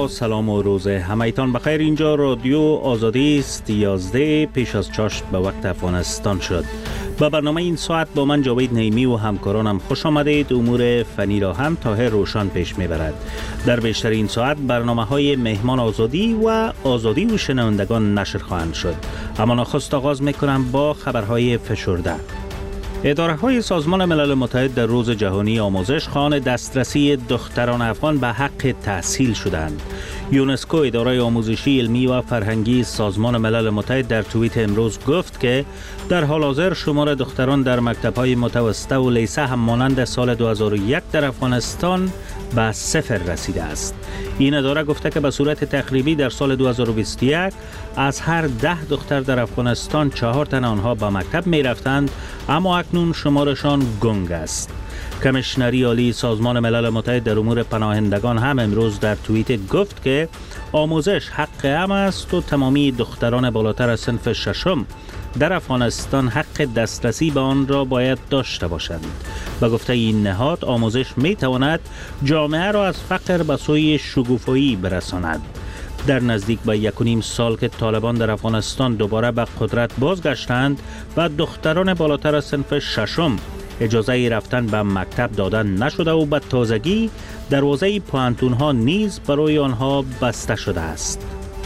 با سلام و روز همایتان بخیر. اینجا رادیو آزادی است. 11 پیش از چاشت به وقت افغانستان شد. با برنامه این ساعت با من جاوید نعیمی و همکارانم خوش آمدید. امور فنی را هم طاهر روشن پیش میبرد. در بیشتر این ساعت برنامه های مهمان آزادی و آزادی و شنوندگان نشر خواهند شد. اما نخست آغاز میکنم با خبرهای فشرده. اداره های سازمان ملل متحد در روز جهانی آموزش خواهان دسترسی دختران افغان به حق تحصیل شدند. یونسکو، اداره آموزشی، علمی و فرهنگی سازمان ملل متحد، در توییت امروز گفت که در حال حاضر شمار دختران در مکتب‌های متوسطه و لیسه هم مانند سال 2001 در افغانستان به صفر رسیده است. این اداره گفته که به صورت تقریبی در سال 2021 از هر 10 دختر در افغانستان 4 تن آنها به مکتب می رفتند، اما اکنون شمارشان گنگ است. کمیشنری عالی سازمان ملل متحد در امور پناهندگان هم امروز در توییت گفت که آموزش حق عام است و تمامی دختران بالاتر از صنف ششم در افغانستان حق دسترسی به آن را باید داشته باشند. به گفته این نهاد، آموزش می تواند جامعه را از فقر به سوی شکوفایی برساند. در نزدیک به 1.5 سال که طالبان در افغانستان دوباره به قدرت بازگشتند و دختران بالاتر از صنف ششم اجازه رفتن به مکتب دادن نشده و به تازگی دروازه پوهنتون‌ها نیز برای آنها بسته شده است.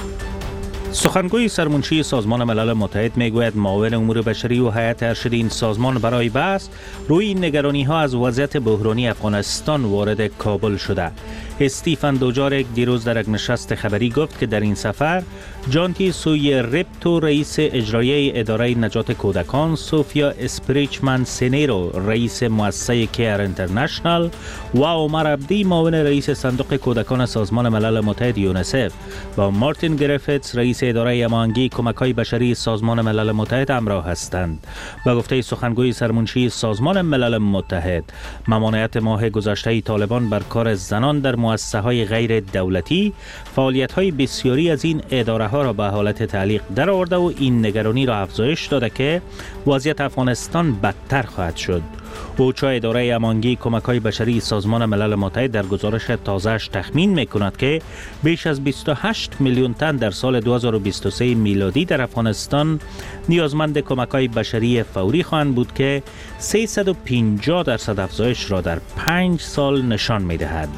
سخنگوی سرمنشی سازمان ملل متحد میگوید معاون امور بشری و هیئت ارشد این سازمان برای بحث روی نگرانی‌ها از وضعیت بحرانی افغانستان وارد کابل شده. استیفن دوجارک دیروز در یک نشست خبری گفت که در این سفر جانتی سوی رپتو، رئیس اجرایی اداره نجات کودکان، سوفیا اسپریچمن سینیرو، رئیس مؤسسه کیر انترنشنال و عمر عبدی، معاون رئیس صندوق کودکان سازمان ملل متحد یونسف و مارتین گریفیتس، رئیس اداره هماهنگی کمک‌های بشری سازمان ملل متحد همراه هستند. به گفته سخنگوی سرمنشی سازمان ملل متحد، ممانعت ماه گذشته طالبان بر کار زنان در مؤسسه‌های غیر دولتی فعالیت‌های بسیاری از این اداره‌ها را به حالت تعلیق درآورده و این نگرانی را افزایش داده که وضعیت افغانستان بدتر خواهد شد. اوچا، اداره هماهنگی کمک‌های بشری سازمان ملل متحد، در گزارش تازه‌اش تخمین می‌کند که بیش از 28 میلیون تن در سال 2023 میلادی در افغانستان نیازمند کمک‌های بشری فوری خواهند بود که 350% افزایش را در 5 سال نشان می‌دهد.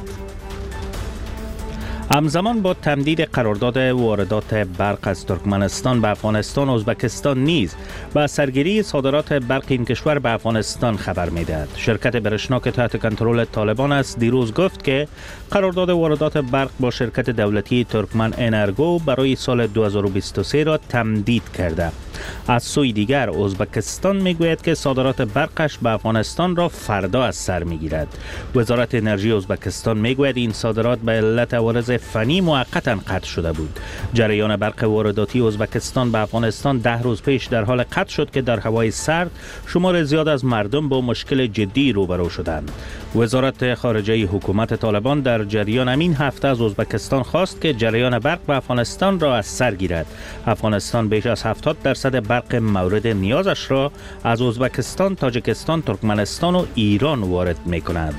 همزمان با تمدید قرارداد واردات برق از ترکمنستان به افغانستان، ازبکستان نیز با سرگیری صادرات برق این کشور به افغانستان خبر می‌دهد. شرکت برشنا که تحت کنترل طالبان است دیروز گفت که قرارداد واردات برق با شرکت دولتی ترکمن انرگو برای سال 2023 را تمدید کرده. از سوی دیگر ازبکستان میگوید که صادرات برقش به افغانستان را فردا از سر میگیرد. وزارت انرژی ازبکستان میگوید این صادرات به علت عوارض فنی موقتا قطع شده بود. جریان برق وارداتی ازبکستان به افغانستان 10 روز پیش در حال قطع شد که در هوای سرد شمار زیاد از مردم با مشکل جدی روبرو شدند. وزارت خارجه حکومت طالبان در جریان همین هفته از ازبکستان خواست که جریان برق به افغانستان را از سر گیرد. افغانستان بیش از 70% برق مورد نیازش را از ازبکستان، تاجیکستان، ترکمنستان و ایران وارد می‌کند.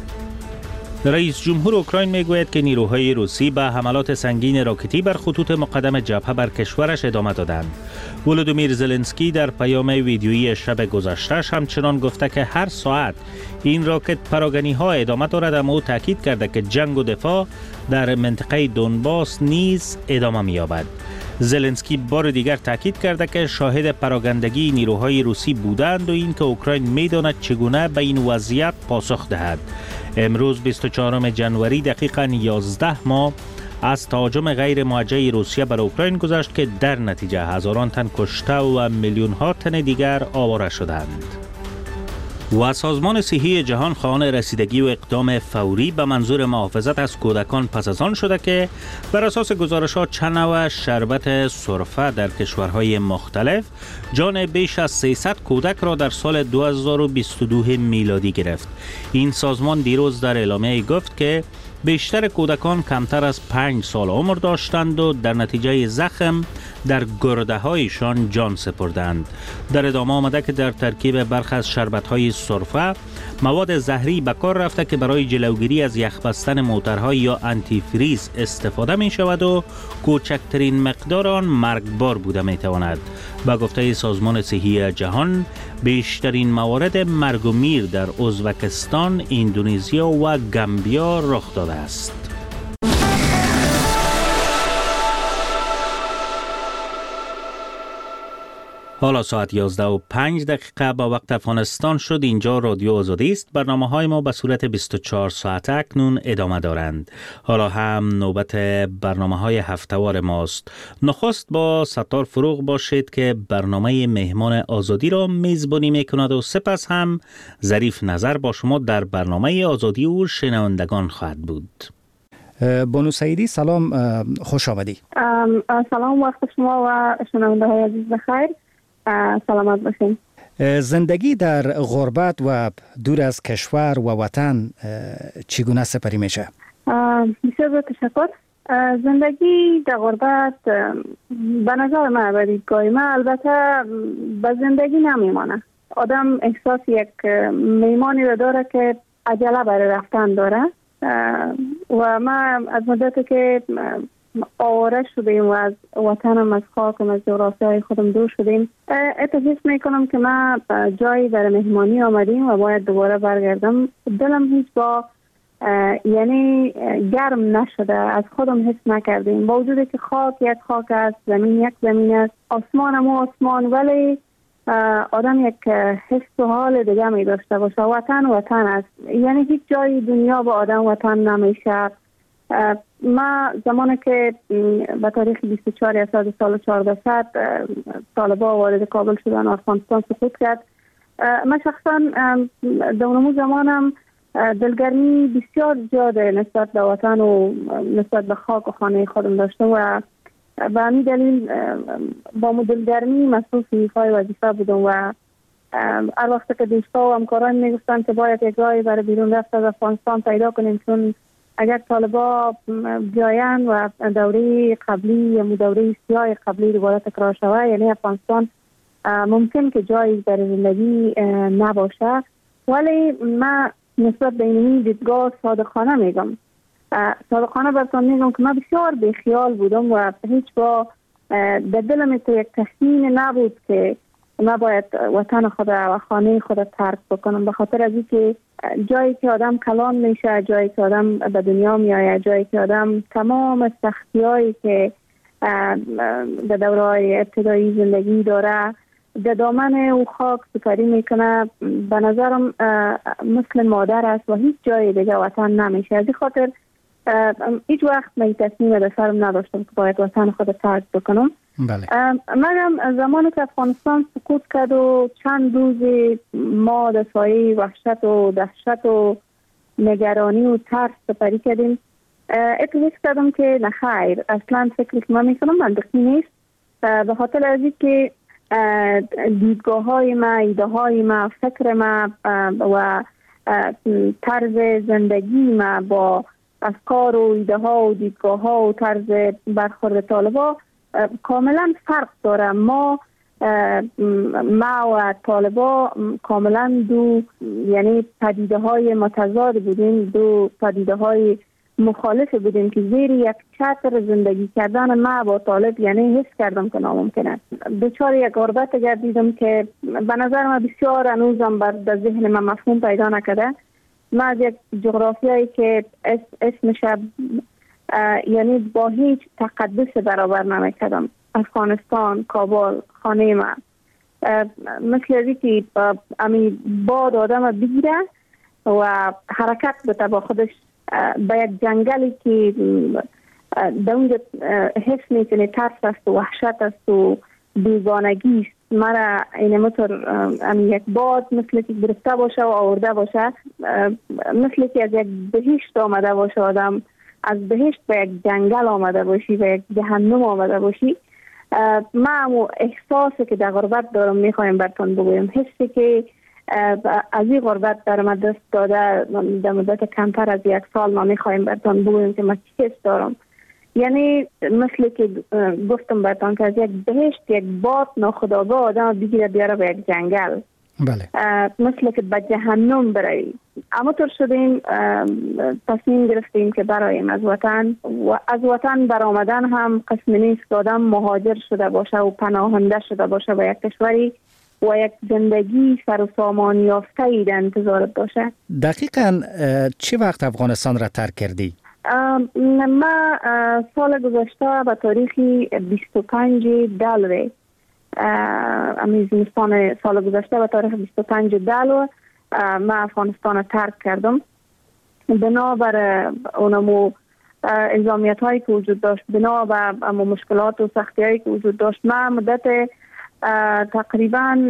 رئیس جمهور اوکراین میگوید که نیروهای روسی به حملات سنگین راکتی بر خطوط مقدم جبهه بر کشورش ادامه دادند. ولودیمیر زلنسکی در پیام ویدیویی شب گذشته‌اش همچنان گفته که هر ساعت این راکت پراگنی‌ها ادامه دارد، اما او تاکید کرده که جنگ و دفاع در منطقه دونباس نیز ادامه می‌یابد. زلنسکی بار دیگر تاکید کرده که شاهد پراگندگی نیروهای روسی بودند و اینکه اوکراین می‌داند چگونه به این وضعیت پاسخ دهد. امروز 24 جنوری دقیقاً 11 ماه از تهاجم غیر موجه روسیه بر اوکراین گذشت که در نتیجه هزاران تن کشته و میلیون‌ها تن دیگر آواره شدند. و سازمان صحی جهان خواهان رسیدگی و اقدام فوری به منظور محافظت از کودکان پس از آن شده که بر اساس گزارشات چند نوع شربت سرفه در کشورهای مختلف جان بیش از 300 کودک را در سال 2022 میلادی گرفت. این سازمان دیروز در اعلامیه گفت که بیشتر کودکان کمتر از 5 سال عمر داشتند و در نتیجه زخم در گرده هایشان جان سپردند. در ادامه آمده که در ترکیب برخی از شربت های سرفه مواد زهری به کار رفته که برای جلوگیری از یخ بستن موترها یا آنتی فریز استفاده می شود و کوچکترین مقدار آن مرگبار بوده می تواند. با گفته سازمان صحی جهان بیشترین موارد مرگ و میر در ازبکستان، اندونزیا و گامبیا رخ داده است. حالا ساعت 11:05 با وقت افغانستان شد. اینجا رادیو آزادی است. برنامه‌های ما به صورت 24 ساعته اکنون ادامه دارند. حالا هم نوبت برنامه‌های هفته‌وار ماست. نخست با ستار فروغ باشید که برنامه مهمان آزادی را میزبانی میکند و سپس هم ظریف نظر با شما در برنامه آزادی و شنوندگان خواهد بود. بانو سعیدی سلام، خوش آمدی. سلام، وقت شما و شنونده های عزیز بخیر. سلامت باشین. زندگی در غربت و دور از کشور و وطن چگونه سپری میشه؟ بسیار تشکر. زندگی در غربت به نظر من و دیدگاه من البته به زندگی نمیمانه. آدم احساس یک میمانی رو داره که عجله برای رفتن داره و ما از مدتی که آواره شدیم و از وطنم، از خاکم، از جغرافیای خودم دور شدیم، احساس میکنم که ما جایی برای مهمانی آمدیم و باید دوباره برگردم. دلم هیچ با یعنی گرم نشده، از خودم حس نکردیم با وجودی که خاک یک خاک است، زمین یک زمین است، آسمان هم آسمان، ولی آدم یک حس و حال دیگه می داشته باشه. وطن وطن است، یعنی هیچ جای دنیا با آدم وطن نمیشه. ما زمانی که به تاریخ 24 اسفند سال 1400 طالبان وارد کابل شدن و افغانستان سقوط کرد، من شخصا در اون زمانم دلگرمی بسیار زیاده نسبت به وطن و نسبت به خاک و خانه خودم داشته و به همین دلیل با دلگرمی مسئول ایفای وظیفه بودم و هر وقت که دوستا و همکاران میگفتن که باید یک راهی برای بیرون رفت از افغانستان پیدا کنیم، چون اگر طالبان بیاین و دوره قبلی یا دوره سیاه قبلی دوباره تکرار شود، یعنی افغانستان ممکن که جایی برای زندگی نباشه. ولی من نسبت به این دیدگاه صادقانه میگم، صادقانه براتون میگم که من بسیار بیخیال بودم و هیچ با در دلم یک تصمیم نبود که من باید وطن خود و خانه خود ترک بکنم، به خاطر از اینکه جایی که آدم کلان میشه، جایی که آدم به دنیا میآید، جایی که آدم تمام سختیایی که در دوره‌های ابتدایی زندگی داره در دامن او خاک سپری میکنه، به نظرم مثل مادر است و هیچ جای دیگه وطن نمیشه. از این خاطر هیچ وقت من تصمیم در سرم نداشتم که باید وطن خود ترک بکنم. بله. مگم زمانی که افغانستان سقوط کرد و چند روز ما در سایه وحشت و دهشت و نگرانی و ترس سپری کردیم، احساس کردم که نخیر، اصلا فکری که من میکنم منطقی نیست، به خاطر از اینکه دیدگاه های ما، ایده های ما، فکر ما و طرز زندگی ما با افکار و ایده ها و دیدگاه ها و طرز برخورد طالبان کاملا فرق داره. ما و طالبان کاملا دو یعنی پدیده های متضاد بودیم، دو پدیده های مخالف بودیم که زیر یک چتر زندگی کردن ما با طالب یعنی حس کردم که ناممکنه. دچار یک غربت گردیدم که به نظر من بسیار هنوزم در ذهن من مفهوم پیدا نکرده. ما از یک جغرافیایی که اسمش یعنی با هیچ تقدس برابر نمیکردم، افغانستان، کابل، خانه من، مثل ازی که باد آدم بگیره و حرکت بده با خودش به یک جنگلی که در اونجا حس میکنه ترس است و وحشت است و بیگانگی است. مرا این مطور یک باد مثل که گرفته باشه و آورده باشه، مثل که از یک بهشت آمده باشه، آدم از بهشت به یک جنگل آمده باشی، به یک جهنم آمده باشی. من احساسی که در غربت دارم میخوایم براتون بگویم، حسی که از این غربت در ما دست داده در مدت کمتر از 1 سال ما میخوایم برتان بگوییم که ما چی حس دارم. یعنی مثل که گفتم برتان که از یک بهشت یک باد ناخودآگاه آدم بگیره بیاره به یک جنگل. بله. مثل که به جهنم برای اما طور شدیم تصمیم گرفتیم که برایم از وطن و از وطن برآمدن هم قسم نیست که آدم مهاجر شده باشه و پناهنده شده باشه به یک کشوری و یک زندگی سر و سامان یافته ای در انتظارت باشه. دقیقاً چه وقت افغانستان را ترک کردی؟ ما سال گذشته به تاریخ 25 دلو زمستان سال گذشته به تاریخ 25 دلو ما افغانستان ترک کردم. بنابر اونمو الزامیت هایی که وجود داشت، بنابر مشکلات و سختی هایی که وجود داشت، ما مدت تقریبا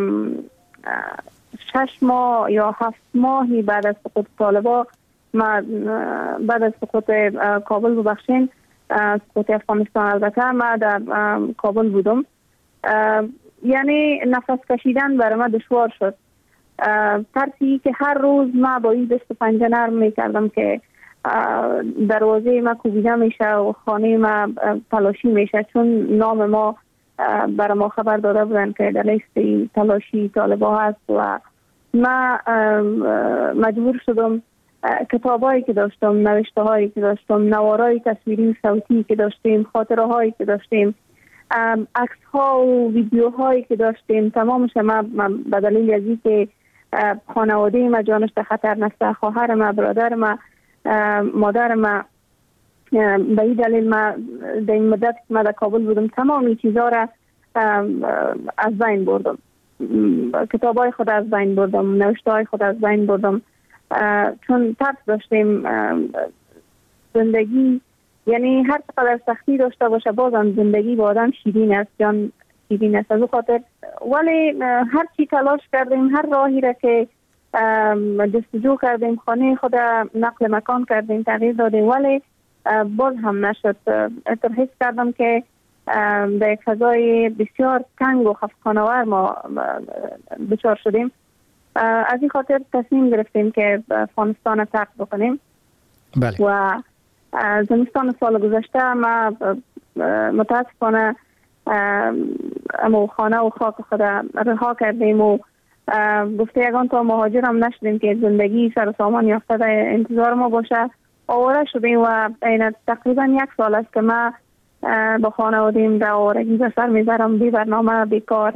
6 ماه یا 7 ماهی بعد از سقوط طالبان، ما بعد از سقوط کابل ببخشین، سقوط افغانستان البته، ما در کابل بودم. یعنی نفس کشیدن برای ما دشوار شد. ترسی که هر روز ما با این دست و پنجه نرم میکردم که دروازه ما کوبیده میشه و خانه ما تلاشی میشه، چون نام ما برای ما خبر داده بودن که در لیست تلاشی طالبان هست و ما مجبور شدم کتابایی که داشتم، نوشته هایی که داشتم، نوارای تصویری و صوتی که داشتیم، خاطره هایی که داشتیم، عکس ها و ویدیو هایی که داشتیم، تمامش ما به دلیل از اینکه خانواده ما جانش در خطر نسته، خواهر ما، برادر ما، مادر ما، به این دلیل ما در این مدت که ما در کابل بودم تمام این چیزها را از بین بردم. کتاب های خود از بین بردم، نوشته های خود از بین بردم، چون ترس داشتیم زندگی، یعنی هر چقدر سختی داشته باشه بازم زندگی با آدم شیرین است، جان شیرین است. از خاطر ولی هر چی تلاش کردیم، هر راهی را که جستجو کردیم، خانه خود نقل مکان کردیم، تغییر دادیم، ولی باز هم نشد. حس کردم که در یک فضای بسیار تنگ و خفقان‌آور ما دچار شدیم. از این خاطر تصمیم گرفتیم که افغانستان را ترک بکنیم. بله. و زمستان سال گذشته ما متاسفانه اما خانه و خاک خود رها کردیم و گفته یگان تا مهاجر هم نشدیم که زندگی سر و سامان یافته در انتظار ما باشه. آواره شدیم و این تقریبا 1 سال است که ما با خانوادیم در آوارگی به سر میذارم، بی برنامه، بی کار،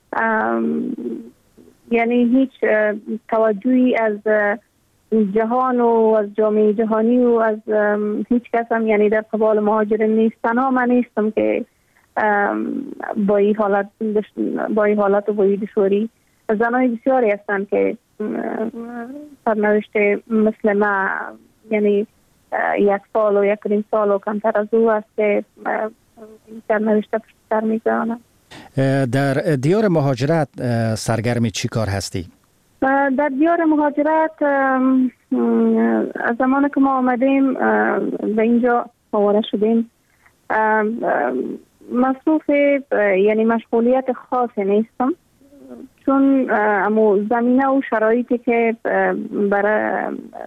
یعنی هیچ توجهی از جهان و از جامعه جهانی و از هیچ کس هم یعنی در قبال مهاجرین نیست. تنها من نیستم که با این حالت و با این دشواری. زنای بسیاری هستند که سرنوشت مثل ما، یعنی 1 سال و 1.5 سال و کمتر از او است که سرنوشت پشت سر میگذارند. در دیار مهاجرت سرگرم چی کار هستی؟ در دیار مهاجرت از زمان که ما آمدیم به اینجا آواره شدیم، مصروف یعنی مشغولیت خاصی نیستم، چون زمینه و شرایطی که برای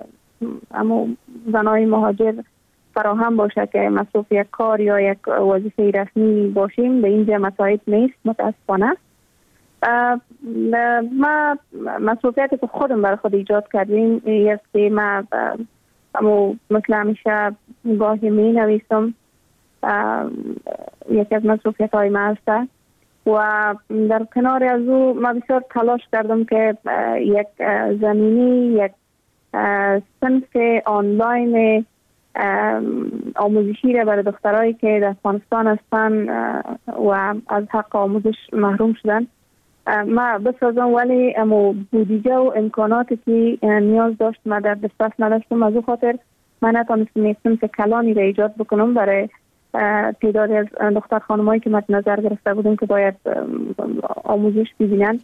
زنای مهاجر فراهم باشه که مصروف یک کار یا یک وظیفه رسمی باشیم به اینجا مساعد نیست متاسفانه. ما مسئولیتی که خودم برای خود ایجاد کردیم است که ما مثل همیشه گاهی می نویسم، یکی از مسئولیت های ما هست و در کنار از او ما بسیار تلاش کردم که یک زمینی، یک صنف آنلاین آموزشی را برای دخترایی که در افغانستان هستن و از حق آموزش محروم شدن ما بسازم، ولی بودجه و امکاناتی که نیاز داشت ما در دسترس نداشتم. از او خاطر من نتونستم یک صنف کلانی را ایجاد بکنم برای تعدادی از دختر خانمایی که مد نظر گرفته بودم که باید آموزش ببینن،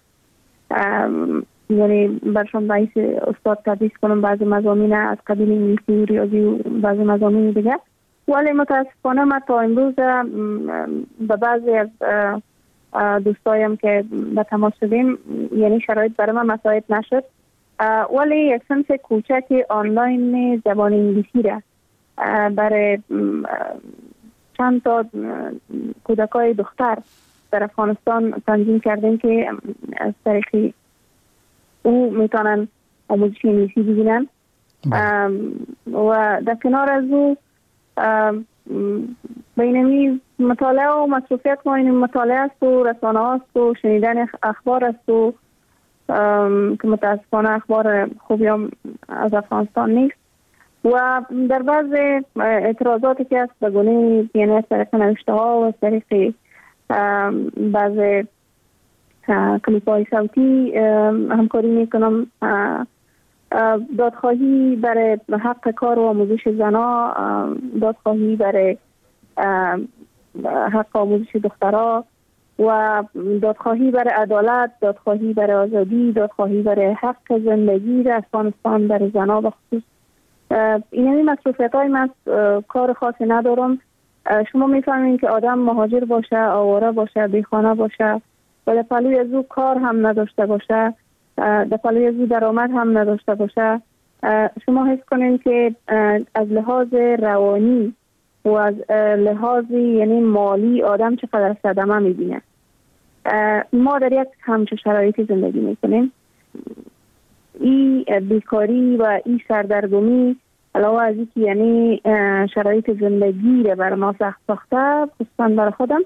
یعنی برشان باعث استاد تدریس کنم بعضی مضامین از قبیل انگلیسی و ریاضی و بعضی مضامین دیگه. ولی متاسفانه ما تا امروز به بعضی از دوستایم که به تماس شدیم، یعنی شرایط برای من مساعد نشد، ولی یک صنف کوچک آنلاین زبان انگلیسی را برای چند تا کودکای دختر در افغانستان تنظیم کردیم که از طریق او میتونن آموزش انگلیسی بگیرن. و در کنار از او بینمی مطالعه و مصروفیت ما این مطالعه است و رسانه هاست و شنیدن اخبار است و که متاسفانه اخبار خوبی هم از افغانستان نیست و در بعض اعتراضاتی که است بگونه، یعنی از طریق نوشته ها و از طریق بعض کلیپ های صوتی همکاری میکنم. دادخواهی برای حق کار و آموزش زنا، دادخواهی برای حق آموزش دخترها و دادخواهی برای عدالت، دادخواهی برای آزادی، دادخواهی برای حق زندگی در افغانستان برای زنا بخصوص. این مصروفیت های من کار خاصی ندارم. شما میفهمین که آدم مهاجر باشه، آواره باشه، بیخانه باشه و در پلوی از او کار هم نداشته باشه، در پلوی از او درآمد هم نداشته باشه، شما حس کنین که از لحاظ روانی و از لحاظ یعنی مالی آدم چقدر صدمه میبینه. ما در یک همچه شرایطی زندگی میکنیم. این بیکاری و این سردرگمی علاوه از اینکه یعنی شرایط زندگی رو بر ما سخت ساخته، خصوصا برای خودم،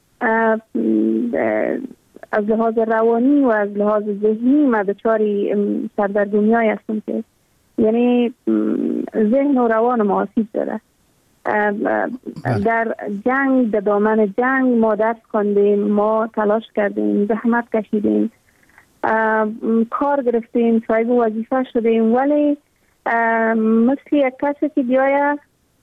از لحاظ روانی و از لحاظ ذهنی ما دچار سردرگمی های هستم که یعنی ذهن و روان ما آسیب داره. در جنگ، در دامن جنگ ما درس خواندیم، ما تلاش کردیم، زحمت کشیدیم، کار گرفتیم، صاحب وظیفه شدیم، ولی مثل یک کسی که بیایه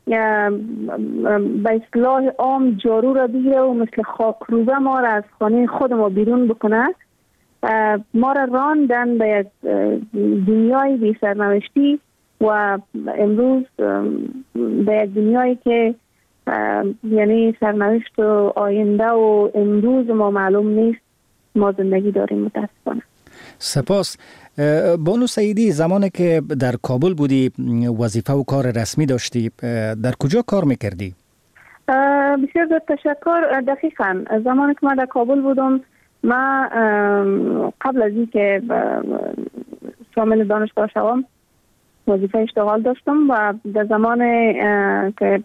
به اصطلاح عام جارو را بگیره و مثل خاکروبه ما را از خانه خود ما بیرون بکنه، ما را راندن به یک دنیای بی سرنوشتی و امروز به یک دنیایی که یعنی سرنوشت و آینده و امروز ما معلوم نیست ما زندگی داریم. متاسفانه. سپاس. بانو سعیدی، زمانی که در کابل بودی وظیفه و کار رسمی داشتی، در کجا کار میکردی؟ بسیار تشکر. دقیقاً زمانی که من در کابل بودم، من قبل از این که شامل دانشگاه شوم وظیفه اشتغال داشتم و در زمان که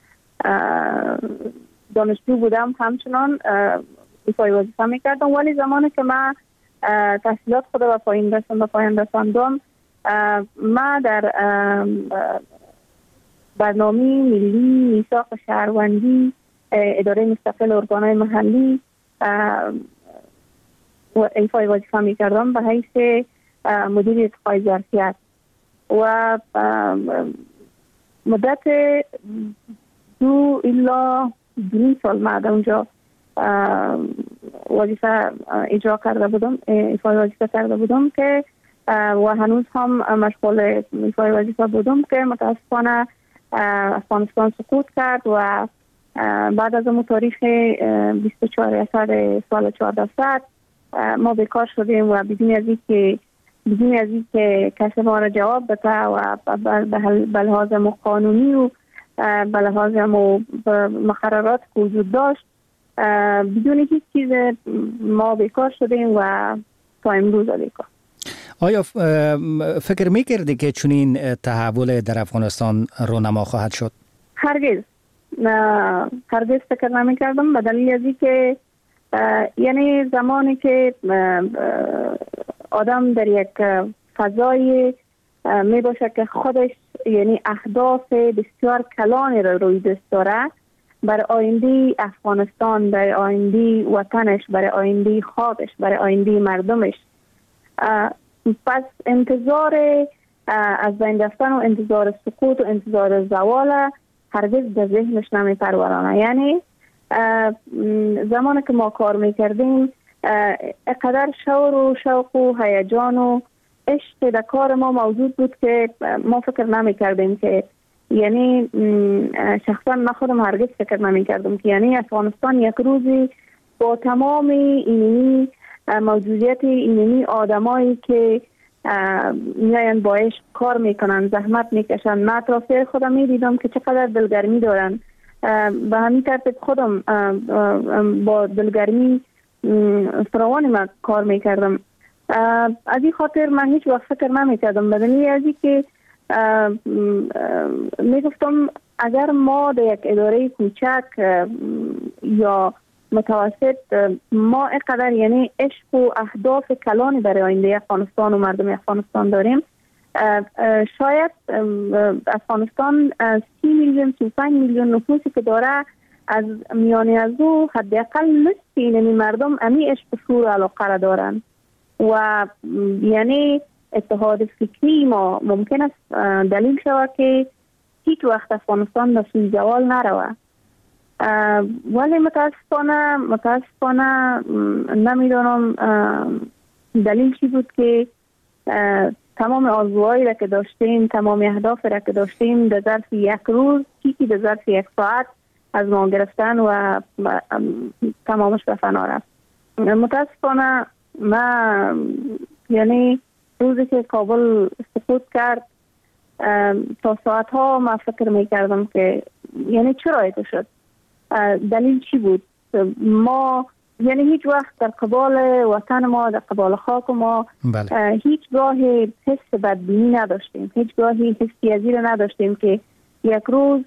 دانشجو بودم همچنان ایفای وظیفه میکردم، ولی زمانی که من تحصیلات خود و پایان رساندم، ما در برنامه ملی میثاق شهروندی اداره مستقل ارگانهای محلی و ایفای وظیفه میکردم به حیث مدیر ارتقای ظرفیت و مدت 2 الی 2 سال ما در اونجا وظیفه اجرا کرده بودم، ایفای وظیفه کرده بودم که و هنوز هم مشغول ایفای وظیفه بودم که متاسفانه افغانستان سقوط کرد و بعد از اون تاریخ 24 اسفند سال 1400 ما بیکار شدیم و بدون از اینکه کسی ما را جواب بده و به لحاظ قانونی و به لحاظ مقررات که وجود داشت بدون هیچ چیز ما بیکار شدیم و تا امروز بیکار. آیا فکر میکردی که چنین تحول در افغانستان رونما خواهد شد؟ هرگز فکر نمیکردم، به دلیل از اینکه یعنی زمانی که آدم در یک فضای می باشه که خودش یعنی اهداف بسیار کلانی را روی دست داره برای آینده افغانستان، برای آینده وطنش، برای آینده خودش، برای آینده مردمش، پس انتظار از بین رفتن و انتظار سقوط و انتظار زوال هرگز به ذهنش نمی پرورانه. یعنی زمانی که ما کار میکردیم اقدر شور و شوق و هیجان و عشق در کار ما موجود بود که ما فکر نمی کردیم که یعنی شخصا من خودم هرگز فکر نمی کردم که یعنی افغانستان یک روزی با تمام اینی موجودیت اینی آدمایی که میاین با عشق کار میکنن، زحمت میکشن. من اطرافیای خودم میدیدم که چقدر دلگرمی دارن. به همین ترتیب خودم با دلگرمی فراوان ما کار میکردم. از این خاطر من هیچ وقت فکر نمیکردم بدنی از این که میگفتم اگر ما در یک اداره کوچک یا متوسط ما اینقدر یعنی عشق و اهداف کلانی برای آینده افغانستان و مردم افغانستان داریم، شاید افغانستان 30 میلیون 35 میلیون نفوسی که داره، از میانی از او حداقل نصف این مردم امی عشق و شور و علاقه را دارن و یعنی اتحاد فکری ما ممکن است دلیل شود که هیچ وقت افغانستان به سوی زوال نروه. ولی متاسفانه نمیدونم دلیل چی بود که تمام آرزوهایی را که داشتیم، تمام اهداف را که داشتیم در ظرف یک روز، چیزی در ظرف یک ساعت از ما گرفتن و تمامش به فنا رفت. متاسفانه ما یعنی روزی که کابل سقوط کرد تا ساعت ها ما فکر میکردم که یعنی چرا ایت شد، دلیل چی بود. ما یعنی هیچ وقت در قبال وطن ما، در قبال خاک ما هیچ گاهی حس بدبینی نداشتیم، هیچ گاهی حسی ازی را نداشتیم که یک روز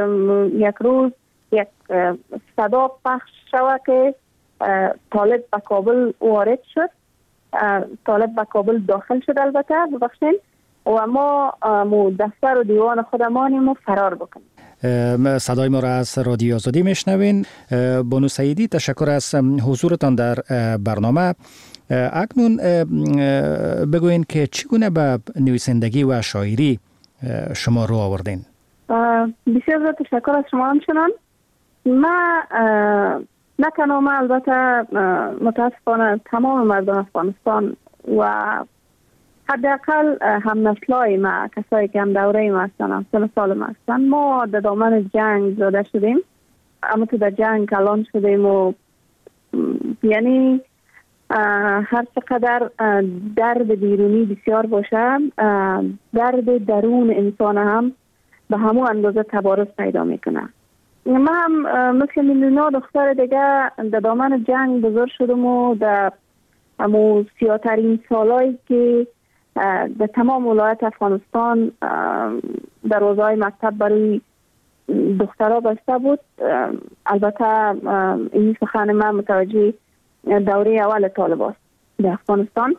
یک صدا پخش شود که طالب به کابل وارد شد، طالب به کابل داخل شد البته ببخشید، و ما دفتر و دیوان خودمانیم و فرار بکنیم. صدای ما را از رادیو آزادی میشنوین. بانو سعیدی، تشکر از حضورتان در برنامه. اکنون بگوین که چگونه به نویسندگی و شاعری شما رو آوردین؟ بسیار تشکر از شما. همچنان ما نه تنها ما، البته متاسفانه تمام مردم افغانستان و حداقل هم نسلای ما، کسایی که هم دوره ما هستن، سن سال ما هستن، ما در دامن جنگ زاده شدیم، اما تو در جنگ کلان شدیم و یعنی هر چقدر درد بیرونی بسیار باشه، درد درون انسان هم به همون اندازه تبارز پیدا میکنه. ما هم مثل میلیون‌ها دختر دیگه در دامن جنگ بزرگ شدم و در همون سیاه‌ترین سالایی که در تمام ولایت افغانستان دروازه‌های مکتب برای دخترها بسته بود. البته این سخن من متوجه دوره اول طالبان در افغانستان.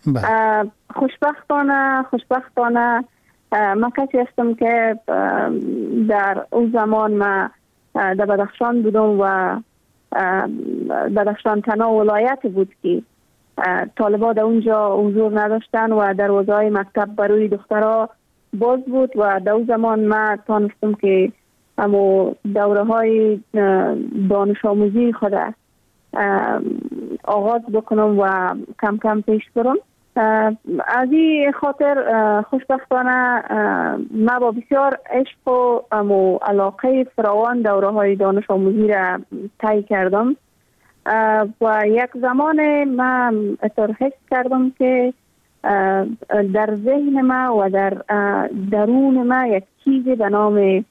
خوشبختانه من کسی هستم که در اون زمان ما در بدخشان بودم و بدخشان تنها ولایت بود که طالبان در اونجا حضور نداشتن و دروازه‌های مکتب برای دخترها باز بود و در اون زمان ما تانستم که همو دوره‌های دانش آموزی خود آغاز بکنم و کم کم پیش برم. از این خاطر خوشبختانه ما با بسیار عشق و علاقه فراوان دوره‌های دانش آموزی را طی کردم و یک زمان من حس کردم که در ذهن ما و در درون ما یک چیزی به نام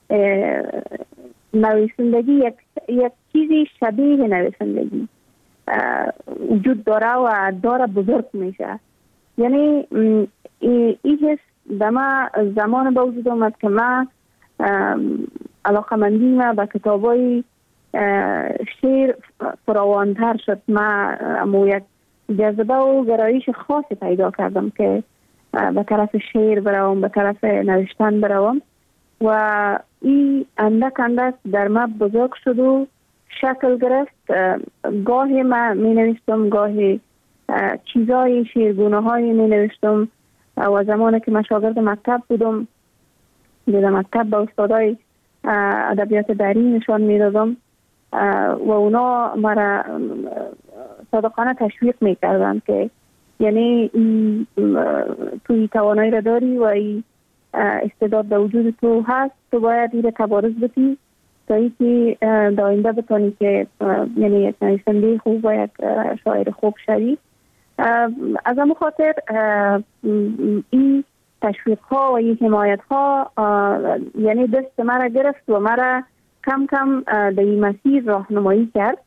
نویسندگی، یک چیزی شبیه نویسندگی وجود داره و داره بزرگ میشه. یعنی این حس در ما زمان به وجود آمد که من علاقمندی ما به کتابای شعر فراوانتر شد. من یک جذبه و گرایش خاصی پیدا کردم که به طرف شعر بروم، به طرف نوشتن بروم و این اندک در من بزرگ شد و شکل گرفت. گاهی من می نوشتم، گاهی چیزای شیرگونه هایی می نوشتم و زمانی که من شاگرد مکتب بودم در مکتب به استادای ادبیات دری نشان می دادم و اونا مرا صادقانه تشویق می کردن که یعنی توی توانایی را داری و استعداد در وجود تو هست، تو باید این تبارز بدی تایی که در آینده بتونی که یعنی یک نویسنده خوب و یک شاعر خوب شوی. از همون خاطر این تشویق ها و این حمایت ها یعنی دست مرا گرفت و مرا کم کم در این مسیر راهنمایی کرد.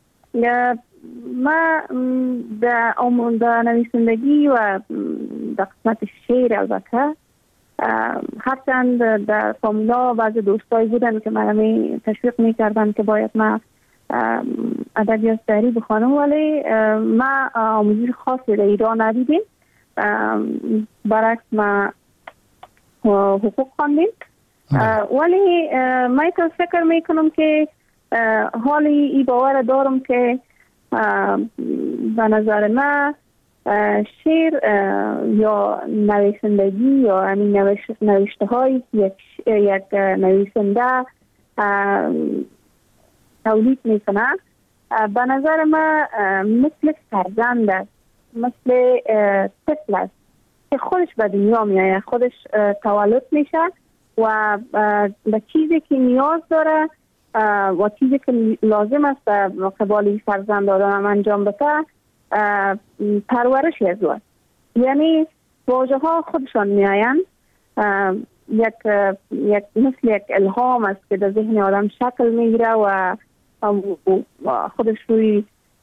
ما در نویسندگی و در قسمت شعر البته هرچند در فامیلا بعض دوستایی بودن که من تشویق میکردن که باید ما ادبیات شعری بخوانم، ولی ما آموزش خاصی در ایران ندیدیم. برعکس ما حقوق خواندیم، ولی من فکر میکنم که حالی این باور دارم که به نظر من شعر یا نویسندگی یا همین نوشته های یک نویسنده تولید میکنه به نظر من مثل فرزند است، مثل طفل است که خودش به دنیا میآید، خودش تولد میشه و به چیزی که نیاز داره و چیزی که لازم است در قبال فرزند آدم انجام بده پرورش از او. یعنی واژه ها خودشان میآیند، یک مثل یک الهام است که در ذهن آدم شکل میگیره و خودش روی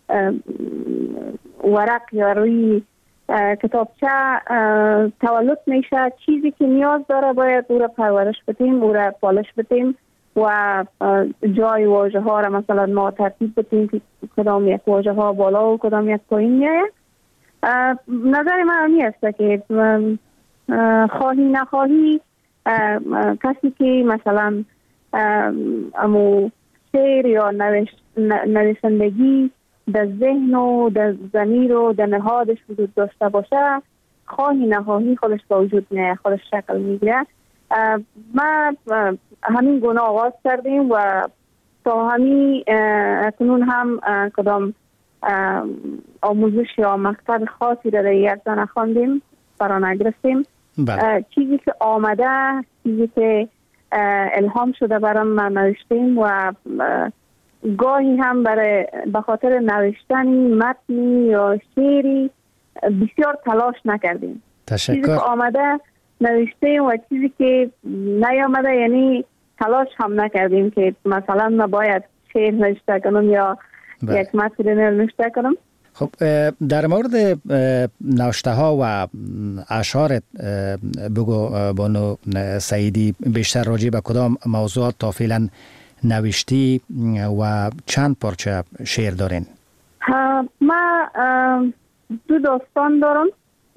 ورق یا روی کتابچه تولد میشه. چیزی که نیاز داره باید او را پرورش بدیم، او را پالش بدیم و جای واژه ها را مثلا ما ترتیب بدیم که کدام یک واژه ها بالا و کدام یک پایین میآید. نظر من همی است که خواهی نخواهی کسی که مثلا امو شعر یا نویسندگی در ذهن و در ضمیر و در نهادش وجود داشته باشه، خواهی نخواهی خودش با وجود میاد، خودش شکل میگیره. ما همین گونه آغاز کردیم و تا همین اکنون هم کدام آموزش یا مکتب خاصی را در یک زن خواندیم فرا نگرفتیم. چیزی که آمده، چیزی که الهام شده برام ما نوشتیم و گاهی هم به خاطر نوشتن متنی یا شعری بسیار تلاش نکردیم. تشکر. چیزی که آمده نوشتیم و چیزی که نیامده یعنی تلاش هم نکردیم که مثلا ما باید شعر نوشته کنم یا یک متن نوشته کنم. خب در مورد نوشته ها و اشعار بگو بانو سعیدی، بیشتر راجع به کدام موضوعات تا فعلا نوشتی و چند پارچه شعر دارین؟ ما دو داستان دارم،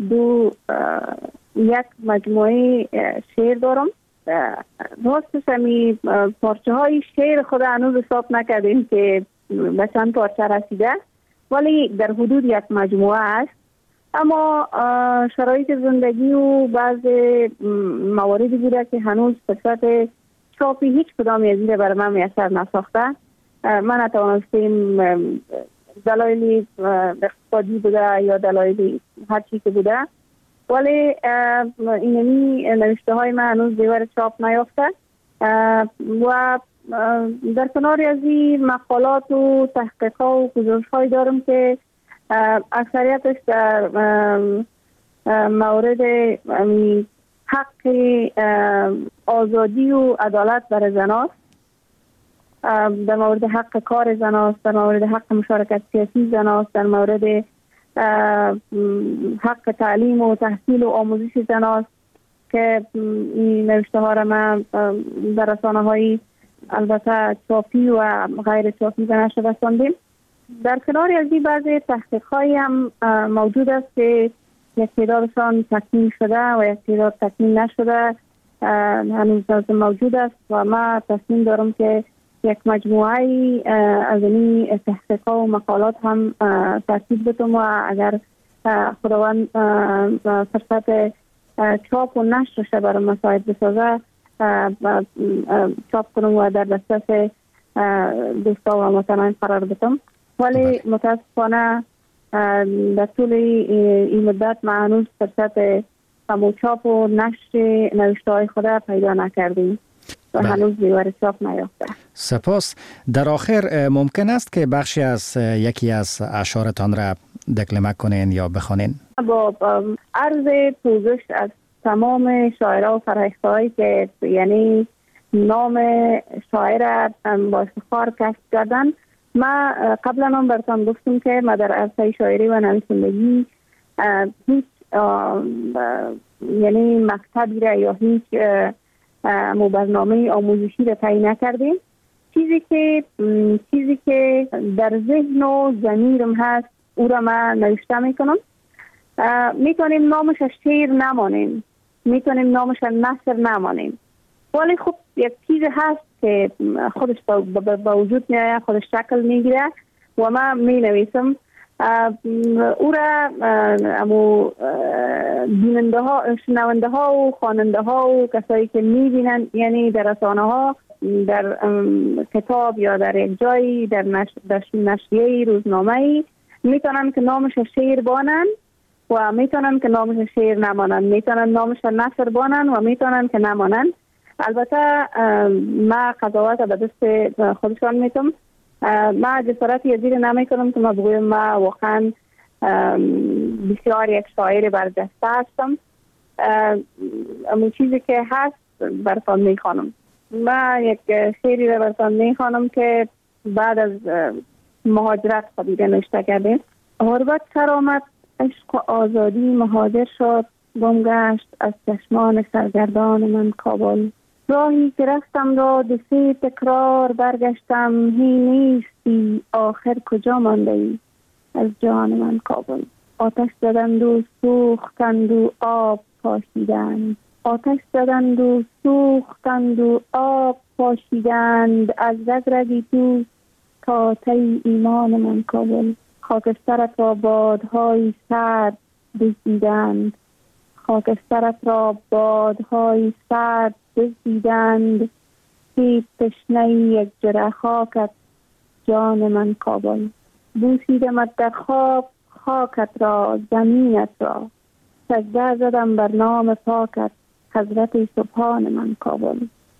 یک مجموعه شعر دارم. راستش همی پارچه های شعر خود هنوز حساب نکردیم که به چند پارچه رسیده، ولی در حدود یک مجموعه است. اما شرایط زندگی و بعض مواردی بوده که هنوز به صورت چاپی هیچ کدام از این برای من میسر نساخته. من نتوانستیم، دلایلی اقتصادی بوده یا دلایلی هر چی که بوده، ولی اینمی نوشته های من هنوز دیوار چاپ نیافته و در کنار از این مقالات و تحقیقات و گزارش های دارم که اکثریتش در مورد حق آزادی و عدالت برای زناست، در مورد حق کار زناست، در مورد حق مشارکت سیاسی زناست، در مورد حق تعلیم و تحصیل و آموزش زناست که این نوشته ها را من در رسانه های البته چاپی و غیر چاپی بنشر رساندیم. در کنار از این بعضی تحقیق هایی هم موجود است که یک تعدادشان تکمیل شده و یک تعداد تکمیل نشده هنوز موجود است و ما تصمیم دارم که یک مجموعه از این تحقیقات و مقالات هم ترتیب بدم و اگر خداوند فرصت چاپ و نشرش برای مساعد بسازه چاپ کنم و در دسترس دوستا و متنان قرار بدم. ولی متاسفانه در طول این مدت ما هنوز فرصت چاپ و نشر نوشته های خود پیدا نکردیم. و هنوز دیوار چاپ نیافته. سپاس. در آخر ممکن است که بخشی از یکی از اشعارتان را دکلمه کنین یا بخوانین؟ با عرض پوزش از تمام شاعرها و فرهیخته‌هایی که یعنی نام شاعر با افتخار کسب کردن، ما قبلا هم براتون گفتم که ما در عرصه شاعری و نویسندگی هیچ یعنی مکتبی را یا هیچ برنامه آموزشی را طی نکردیم. چیزی که در ذهن و ضمیرم هست او را ما نوشته میکنم. میتونیم نامش شعر نمانیم، میتونیم نامش نثر نمانیم، ولی خب یک چیز هست که خودش با وجود میآید، خودش شکل میگیره و ما می نویسم. او را بیننده ها، شنونده ها و خواننده ها و کسایی که میبینن یعنی در رسانه ها، در کتاب یا در یک جایی، در نشریه روزنامه‌ای میتونن که نامش شعر بانن و میتونن که نامش شعر نمانن، میتونن نامش نثر بانن و میتونن که نمانن. البته ما قضاوت به دست خودشان میتونم. ما جسارتی ازیر نمی کنم که ما بگویم ما واقعا بسیار یک شاعر برجسته هستم. اما چیزی که هست براتون میخوانم. ما یک شعری را براتون میخوانم که بعد از مهاجرت خودی نوشته کردیم. غربت سر آمد، عشق و آزادی مهاجر شد، گم گشت از چشمان سرگردان من کابل. راهی که رفتم را دو سه تکرار برگشتم، هی نیستی آخر کجا مانده ای از جان من کابل. آتش زدند و سوختند و آب پاشیدند، آتش زدند و سوختند و آب پاشیدند، از رگ تو تا تی ایمان من کابل. خاکسترت را بادهای سرد دزدیدند، خاکسترت را بادهای سرد دزدیدند، سیب تشنه یک جرعه خاکت جان من کابل. بوسیدمت در خواب خاکت را زمینت را، سجده زدم بر نام پاکت حضرت سبحان من کابل.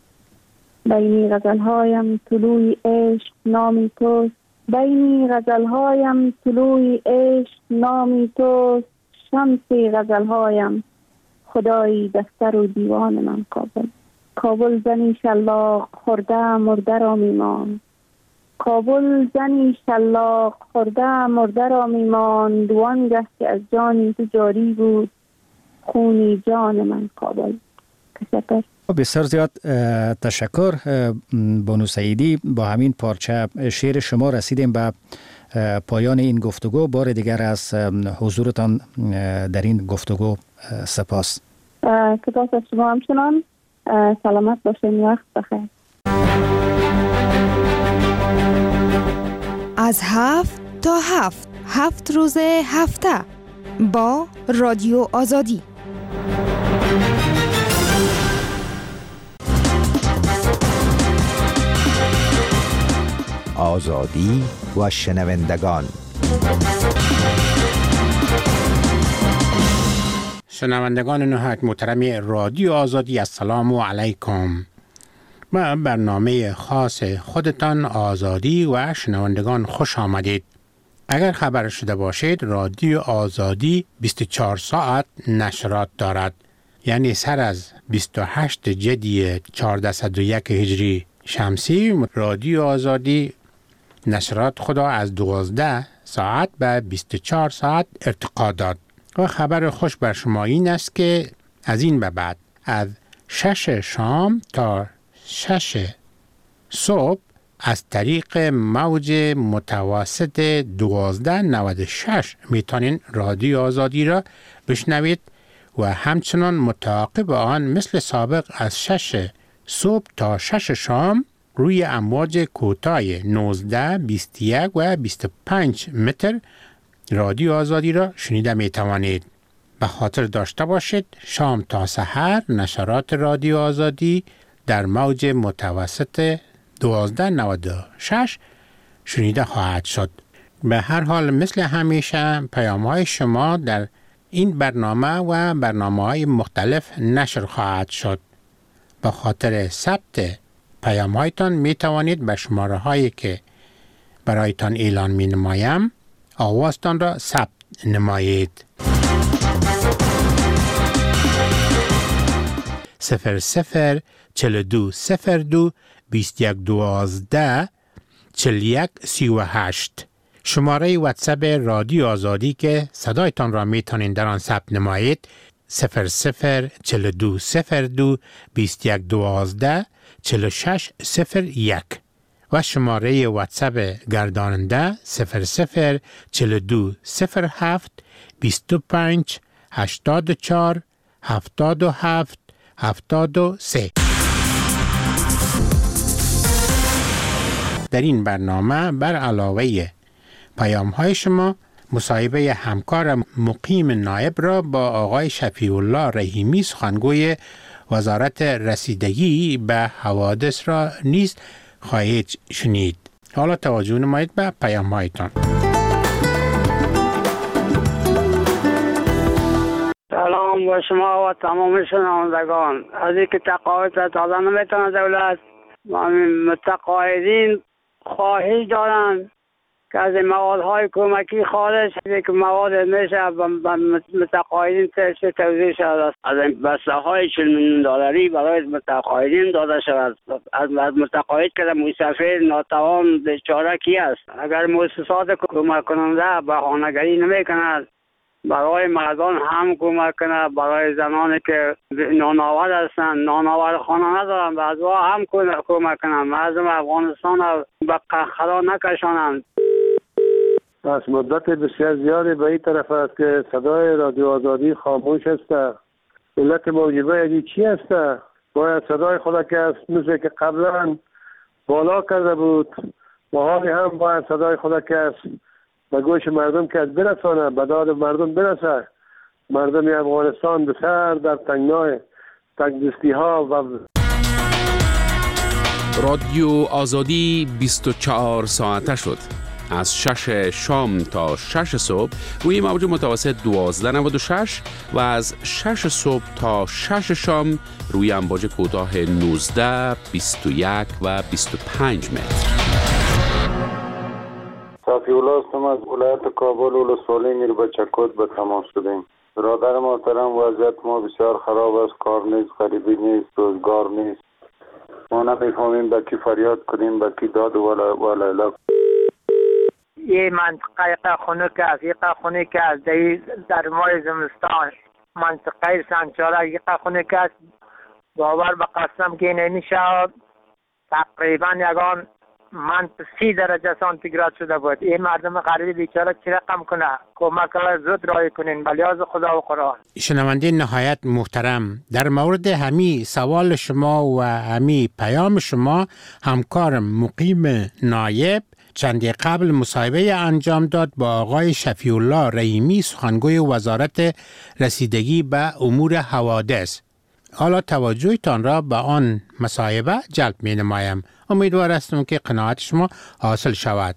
بینی غزلهایم طلوع عشق نامی توست، بینی غزلهایم طلوع عشق نامی توست، شمس غزلهایم خدایی دفتر و دیوان من کابل. کابل زنی شلاق خورده مرده را میمان، کابل زنی شلاق خورده مرده را میمان، دوانگه که از جانی تو جاری بود خونی جان من کابل. تشکر. بسیار زیاد تشکر بانو سعیدی. با همین پارچه شعر شما رسیدیم به پایان این گفتگو. بار دیگر از حضورتان در این گفتگو سپاس. سپاس از شما همچنان. سلامت باشین، وقت بخیر. از 7 تا 7 روز هفته با رادیو آزادی. آزادی و شنوندگان. شنوندگان نهایت محترم رادیو آزادی، السلام علیکم. با برنامه خاص خودتان آزادی و شنوندگان خوش آمدید. اگر خبر شده باشید رادیو آزادی 24 ساعت نشرات دارد، یعنی سر از 28 جدی 1401 هجری شمسی رادیو آزادی نشرات خدا از 12 ساعت به 24 ساعت ارتقا داد. و خبر خوش بر شما این است که از این به بعد از 6 شام تا 6 صبح از طریق موج متوسط 1296 میتونین رادیو آزادی را بشنوید و همچنان متعاقب آن مثل سابق از 6 صبح تا 6 شام روی امواج کوتاه 19، 21 و 25 متر رادیو آزادی را شنیده می توانید. به خاطر داشته باشید شام تا سحر نشرات رادیو آزادی در موج متوسط 1296 شنیده خواهد شد. به هر حال مثل همیشه پیام‌های شما در این برنامه و برنامه‌های مختلف نشر خواهد شد. به خاطر ثبت پیام هایتان می توانید به شماره هایی که برایتان اعلان می نمایم آوازتان را ثبت نمایید. 00 42 02 21 12 41 38 شماره واتساپ رادیو آزادی که صدایتان را می توانید در آن ثبت نمایید 00 42 02 21 12 46 01 و شماره واتساپ گرداننده 00 42 07 25 84 77 73. در این برنامه بر علاوه پیام های شما مصاحبه همکار مقیم نایب را با آقای شفیع الله رحیمی سخنگوی وزارت رسیدگی به حوادث را نیز خواهید شنید. حالا توجه نمایید به پیام هایتان. سلام با شما و تمام شنوندگان. از اینکه تقاعد دادن نمیتونه دولت متقاعدین خواهش دارن که از موادهای کمکی خارج که مواد میشه متقاعدین توزیع شود. از این بسته های 40 میلیون دلاری برای متقاعدین داده شود. از متقاعد که مسافر ناتوان بیچاره کی است؟ اگر مؤسسات کمک کننده بهانه‌گری نمی‌کند برای مردان هم کمک کنه، برای زنانی که نانآور هستند نانآور خانه ندارن بعضا هم کمک کنن، مردم افغانستان را به قهقرا نکشانند. از مدت بسیار زیادی به این طرف است که صدای رادیو آزادی خاموش است. علت موجبه ازی چی است؟ باید صدای خود که است مثل که قبلا بالا کرده بود و حالی هم باید صدای خود که است به گوش مردم که از برسانه، به داد مردم برسه. مردم افغانستان بسیار در تنگنای تنگدستی ها و رادیو آزادی 24 ساعته شد. از 6 شام تا 6 صبح روی موج متوسط 1296 و از 6 صبح تا 6 شام روی امواج کوتاه 19 21 و 25 متر. صافی الله هستم از ولایت کابل ولسوالی میربچکوت به تماس شدیم. برادر محترم وضعیت ما بسیار خراب است، کار نیست، غریبی نیست، روزگار نیست. ما نمیفهمیم به کی فریاد کنیم، به کی داد ولیلا. یه منطقه خنک است، یک خنک است در ماه زمستان، منطقه سنچاره یک خنک است. باور به قسم که نمیشه، تقریبا یگان من 30 درجه سانتیگراد شده بود. این مردم غریب بیچاره چی رقم کنه؟ کمک زود رای کنین به لحاظ خدا و قرآن. شنونده نهایت محترم، در مورد همی سوال شما و همی پیام شما همکارم مقیم نایب چندی قبل مصاحبه انجام داد با آقای شفیع الله رحیمی سخنگوی وزارت رسیدگی به امور حوادث. حالا توجهتان را به آن مصاحبه جلب می نمایم. امیدوار هستم که قناعت شما حاصل شود.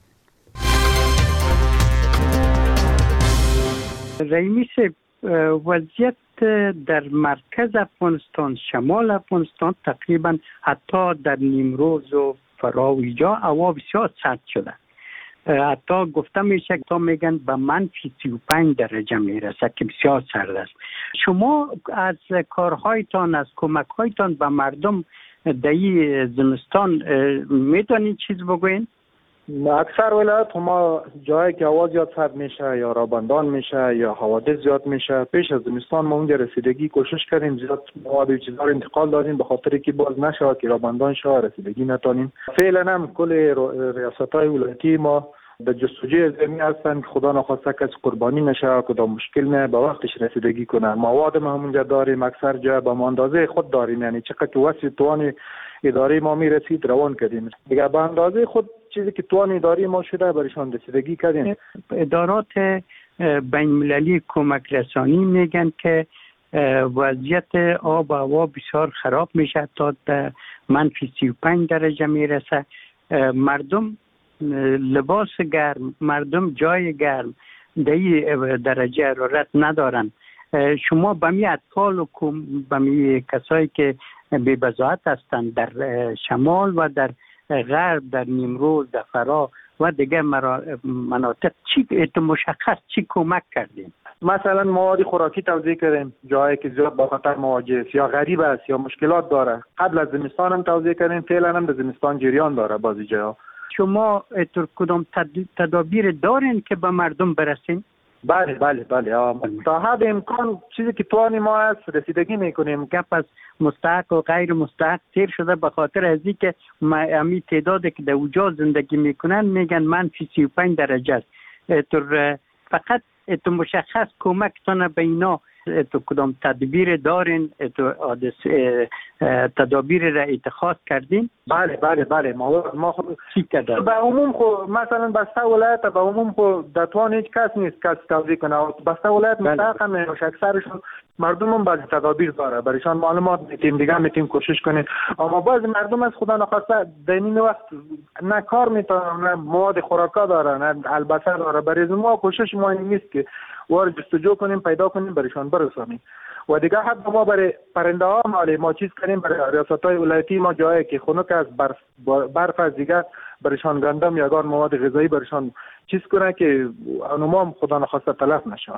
رحیمی صاحب، وضعیت در مرکز افغانستان، شمال افغانستان تقریبا حتی در نیمروز و فراویجا هوا بسیار سرد شده. حتی گفته میشه تا میگن به منفی 35 درجه میرسه که بسیار سرد است. شما از کارهایتان، از کمکهایتان به مردم در این زمستان میتونید چیز بگوین؟ اکثر ولایت ما جایی که هوا زیاد سرد میشه یا رابندان میشه یا حوادث زیاد میشه، پیش از زمستان ما اونجا رسیدگی کوشش کردیم زیاد مواد و چیزا رو انتقال دادیم به خاطر که باز نشه که رابندان شه رسیدگی نتونیم. فعلا هم کل ریاست‌های ولایتی ما به جستجوی زمینی هستن که خدا نخواسته کسی قربانی نشه، کدام مشکل نه به وقتش رسیدگی کنن. مواد ما همونجا داریم، اکثر جا به اندازه خود داریم، یعنی چقدر که وسع توان اداره ما میرسید روان کردیم. دیگه به اندازه خود چیزی که توان اداره ما شده برشان رسیدگی کردیم. ادارات بین المللی کمک رسانی میگن که وضعیت آب و هوا بسیار خراب میشه تا منفی 35 درجه میرسه. مردم لباس گرم، مردم جای گرم در درجه حرارت ندارن. شما به می اطفال و به می کسایی که بی بضاعت هستند در شمال و در غرب، در نیمروز، در فرا و دیگه مناطق چی مشخص چی کمک کردیم؟ مثلا مواد خوراکی توزیع کردیم جایی که زیاد با خطر مواجه است یا غریب است یا مشکلات داره. قبل از زمستان هم توزیع کردیم، فعلا هم در زمستان جریان داره بعضی جاها. شما کدام تدابیر دارین که به مردم برسین؟ بله تا حد امکان چیزی که توان ما است رسیدگی میکنیم. گپ از مستحق و غیر مستحق تیر شده به خاطر از اینکه امی تعدادی که در اونجا زندگی میکنن میگن منفی 35 درجه است. فقط مشخص کمکتان به اینا کدام تدبیر دارین؟ تدابیر را اتخاذ کردین؟ بله ما خود چی کردیم؟ به عموم خود مثلا بسته ولایت به عموم خود دتوان هیچ کس نیست کس توضیح کنه. بسته ولایت مستحق هم اکثرشون مردم هم بعضی تدابیر داره، برایشان معلومات میتیم دیگه میتیم کوشش کنیم. اما بعضی مردم از خدا نخواسته در این وقت نه کار میتونن، نه مواد خوراکا داره، نه البته داره. برای ما کوشش ما این نیست که وارد جستجو کنیم پیدا کنیم برایشان برسونیم. و دیگه حتی ما برای پرنده ها ما چیز کنیم برای ریاست های ولایتی ما جایی که خنک از برف از دیگه برایشان گندم یا اگر مواد غذایی برایشان چیز کنه که اونما هم خدا نخواسته تلف نشه.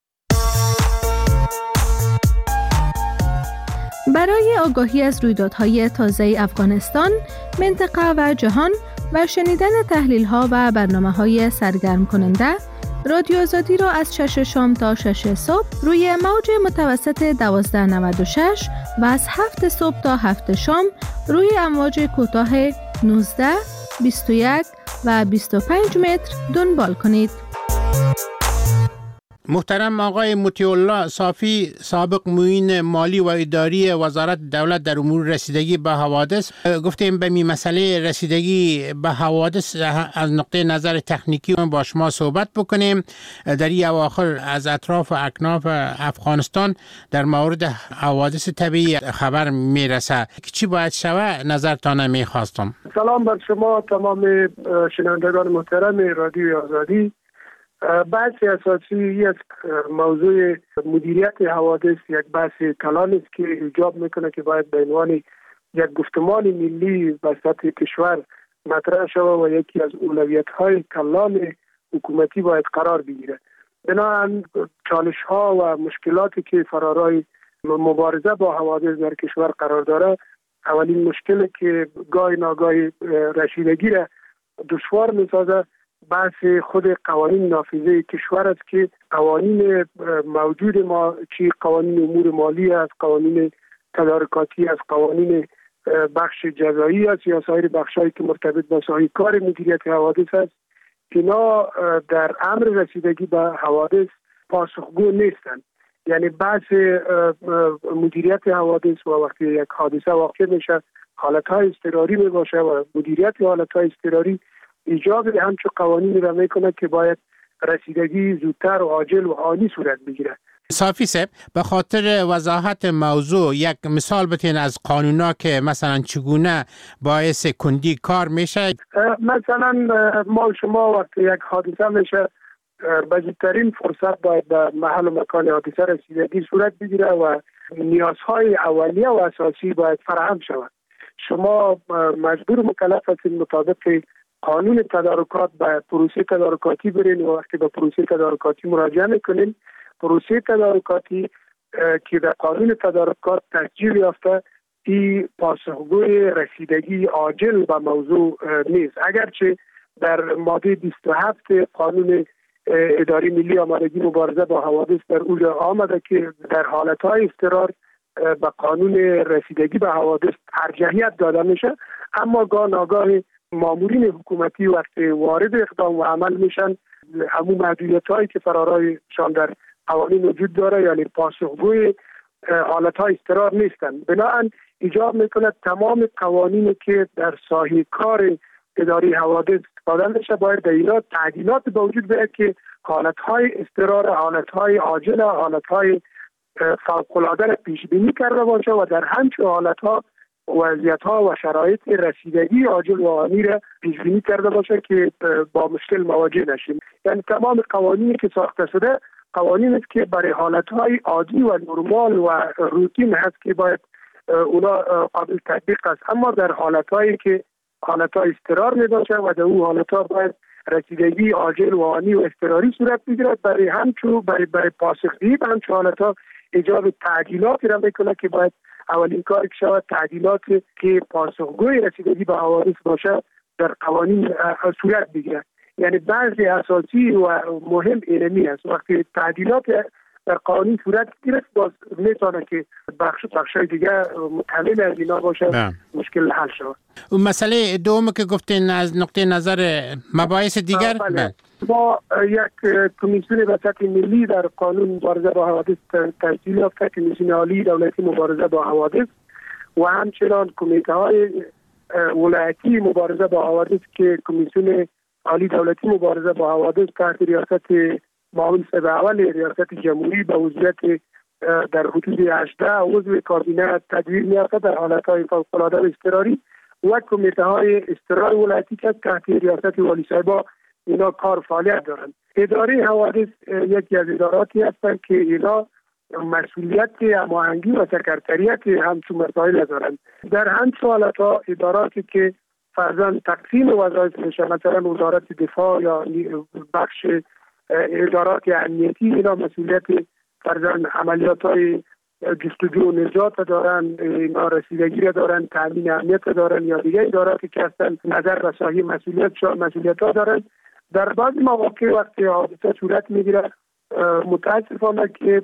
برای آگاهی از رویدادهای تازه افغانستان، منطقه و جهان و شنیدن تحلیل‌ها و برنامه‌های سرگرم کننده، رادیو آزادی را از 6 شام تا 6 صبح روی موج متوسط 1296 و از 7 صبح تا 7 شام روی امواج کوتاه 19، 21 و 25 متر دنبال کنید. محترم آقای مطیع الله صافی، سابق معین مالی و اداری وزارت دولت در امور رسیدگی به حوادث، گفتیم به مسئله رسیدگی به حوادث از نقطه نظر تکنیکی با شما صحبت بکنیم. در این اواخر از اطراف و اکناف افغانستان در مورد حوادث طبیعی خبر میرسه، چی باید شوه نظرتان میخواستم؟ سلام بر شما تمام شنوندگان محترم رادیو آزادی. بحث اساسی یک موضوع مدیریت حوادث یک بحث کلان است که ایجاب میکنه که باید به عنوان یک گفتمان ملی به سطح کشور مطرح شود و یکی از اولویت‌های کلان حکومتی باید قرار بگیره. بنابراین چالش ها و مشکلاتی که فرارای مبارزه با حوادث در کشور قرار داره، اولین مشکلی که گاهی ناگاهی رسیدگی را دشوار میسازه بحث خود قوانین نافذه کشور است که قوانین موجود ما چی قوانین امور مالی است، قوانین تدارکاتی است، قوانین بخش جزایی است یا سایر بخشایی که مرتبط با سایر کار مدیریت حوادث است، اینا در امر رسیدگی به حوادث پاسخگو نیستند. یعنی بحث مدیریت حوادث و وقتی یک حادثه واقع میشه حالتهای اضطراری می باشه و مدیریت حالتهای اضطراری ایجاب همچون قوانینی را میکنه که باید رسیدگی زودتر و عاجل و آنی صورت بگیره. صافی صاحب، به خاطر وضاحت موضوع یک مثال بتین از قانونا که مثلا چگونه باعث کندی کار میشه؟ مثلا ما شما وقتی یک حادثه میشه بزرگترین فرصت باید به محل و مکان حادثه رسیدگی صورت بگیره و نیازهای اولیه و اساسی باید فراهم شود. شما مجبور مکلف هستید مطابق قانون تدارکات به پروسه تدارکاتی برین و وقتی به پروسه تدارکاتی مراجعه میکنین، پروسه تدارکاتی که در قانون تدارکات تسجیل یافته این پاسخگوی رسیدگی عاجل به موضوع نیست. اگرچه در ماده 27 قانون اداری ملی آمادگی مبارزه با حوادث در اونجا آمده که در حالتهای اضطرار به قانون رسیدگی به حوادث ارجحیت داده میشه، اما گاه ناگاه مامورین حکومتی وقتی وارد اقدام و عمل میشن همون محدودیت‌هایی که فرارایشان در قوانین وجود داره یعنی پاسخگوی حالت‌های اضطرار نیستن. بنابراین ایجاب میکنه تمام قوانینی که در ساحه کار اداری حوادث استفاده میشه باید در اینا تعدیلات به وجود بیاید که حالت‌های اضطرار، حالت‌های عاجل، حالت‌های فوق‌العاده را پیش بینی کرده باشه و در همچون حالت‌ها وضعیت‌ها و شرایط رسیدگی عاجل و آنی را پیش بینی کرده باشه که با مشکل مواجه نشیم. یعنی تمام قوانینی که ساخته شده قوانین است که برای حالتهای عادی و نرمال و روتین هست که باید اونا قابل تطبیق است، اما در حالتهایی که حالتهای اضطرار می باشه و در اون حالتها باید رسیدگی عاجل و آنی و اضطراری صورت بگیرد، برای همچو برای پاسخگویی به همچو حالتها ایجاب تعدیلاتی را میکنه که باید اولین کاری که شود تعدیلاتی که پاسخگوی رسیدگی به حوادث باشه در قوانین صورت بگیره. یعنی بعضی اساسی و مهم اینمی است. وقتی تعدیلات در قوانین صورت گرفت باز میتونه که بخشای دیگه متحمل از اینا باشه مشکل حل شود. اون مسئله دوم که گفتین از نقطه نظر مباحث دیگر ما یک کمیسیون به سطح ملی در قانون مبارزه با حوادث تشکیل یافته، کمیسیون عالی دولتی مبارزه با حوادث و همچنان کمیته های ولایتی مبارزه با حوادث که کمیسیون عالی دولتی مبارزه با حوادث تحت ریاست معاون صدر اول ریاست جمهوری به وضعیت در حدود 18 عضو کابینه تدوین می‌یافته در حالت‌های فوق‌العاده و اضطراری و کمیته های اضطراری ولایتی که تحت ریاست والی صاحبا اینا کار فعالیت دارند. اداره حوادث یکی از اداراتی هستند که اینا مسئولیت هماهنگی و سکرتریت همچون مسائل دارند. در همچون حالت‌ها اداراتی که فرضاً تقسیم وظایف میشه، مثلا وزارت دفاع یا بخش ادارات امنیتی، اینا مسئولیت فرضاً عملیات‌های جستجو و نجات دارن، اینا رسیدگی دارن، تامین امنیت دارن، یا دیگه اداراتی که هستن نظر رسانی مسئولیت‌ها دارن. در بعض مواقع وقتی حادثه صورت میگیره متاسفانه که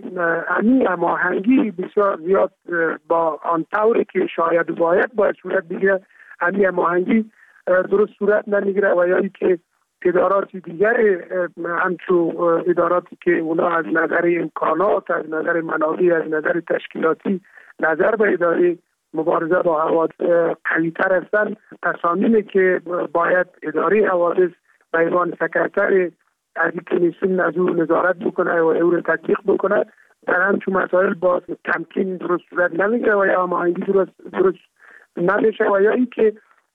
هماهنگی بسیار زیاد با آن طوری که شاید باید صورت بگیره، هماهنگی درست صورت نمیگیره و یا اینکه ادارات دیگر همچون اداراتی که اونا از نظر امکانات، از نظر منابع، از نظر تشکیلاتی نظر به اداره مبارزه با حوادث قوی‌تر هستند، تصامیمی که باید اداره حوادث به عنوان سکرتر از این کمیسیون از اون نظارت بکنه و او رو تطبیق بکنه، در همچون مسائل با تمکین درست صورت نمیگیره و یا هماهنگی درست نمیشه و یا اینکه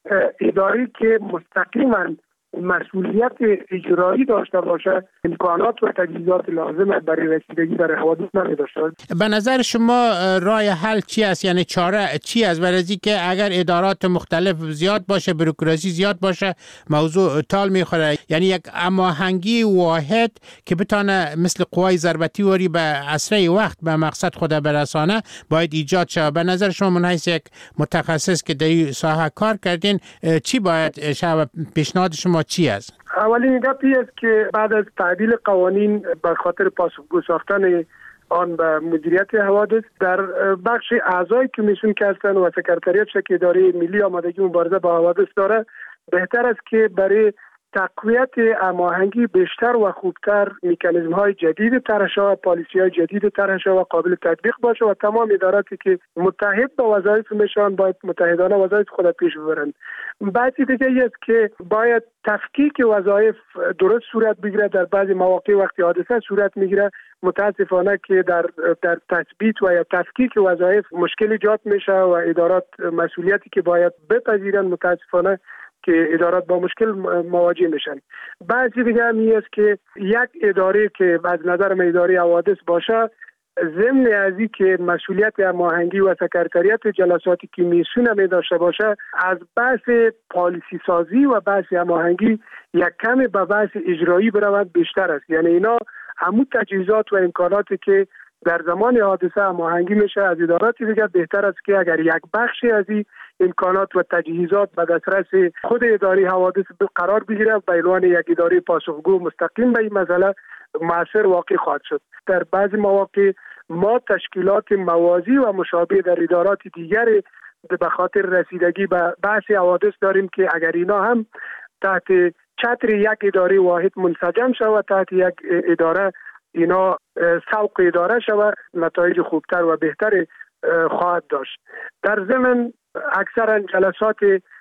اداره که مستقیما مسئولیت اجرایی داشته باشه امکانات و تجهیزات لازم برای رسیدگی برای حوادث نداشته. به نظر شما راه حل چی است؟ یعنی چاره چی است؟ برای اینکه اگر ادارات مختلف زیاد باشه، بروکراسی زیاد باشه، موضوع تال میخوره. یعنی یک هماهنگی واحد که بتونه مثل قوای ضربتی وری به اسرع وقت به مقصد خود برسانه باید ایجاد شه. به نظر شما من حیث یک متخصص که در این ساحه کار کردین چی باید شه؟ پیشنهاد شما چی است؟ اولین گپی است که بعد از تعدیل قوانین به خاطر پاسخگو ساختن آن به مدیریت حوادث در بخش اعضای کمیسیون که هستند و سکرتریات که اداره ملی آمادگی مبارزه با حوادث داره، بهتر است که برای تقویت هماهنگی بیشتر و خوبتر مکانیزم های جدید طرح شود، پالیسی های جدید طرح شود و قابل تطبیق باشه و تمام اداراتی که متحد به وظایف میشن باید متحدانه وظایف خود پیش ببرند. بعضی دیگه است که باید تفکیک وظایف درست صورت بگیره. در بعضی مواقع وقتی حادثه صورت میگیره متاسفانه که در تثبیت و یا تفکیک وظایف مشکل ایجاد میشه و ادارات مسئولیتی که باید بپذیرن متاسفانه که ادارات با مشکل مواجه میشن. بعضی دیگه همی است که یک اداره که از نظر من اداره حوادث باشه، ضمن از این که مسئولیت هماهنگی و سکرتریات جلسات کمیسیون می داشته باشه، از بحث پالیسی سازی و بحث هماهنگی یک کمی به بحث اجرایی برود بیشتر است. یعنی اینا همون تجهیزات و امکاناتی که در زمان حادثه هماهنگی میشه از ادارات دیگه، بهتر است که اگر یک بخشی از این امکانات و تجهیزات به دسترس خود اداره حوادث قرار بگیره، به عنوان یک اداره پاسخگو مستقیم به این مسئله مؤثر واقع خواهد شد. در بعضی مواقع ما تشکیلات موازی و مشابه در ادارات دیگر به خاطر رسیدگی به بحث حوادث داریم که اگر اینا هم تحت چتر یک اداره واحد منسجم شود، تحت یک اداره اینا سوق اداره شود، نتایج خوبتر و بهتر خواهد داشت. در ضمن اکثرا جلسات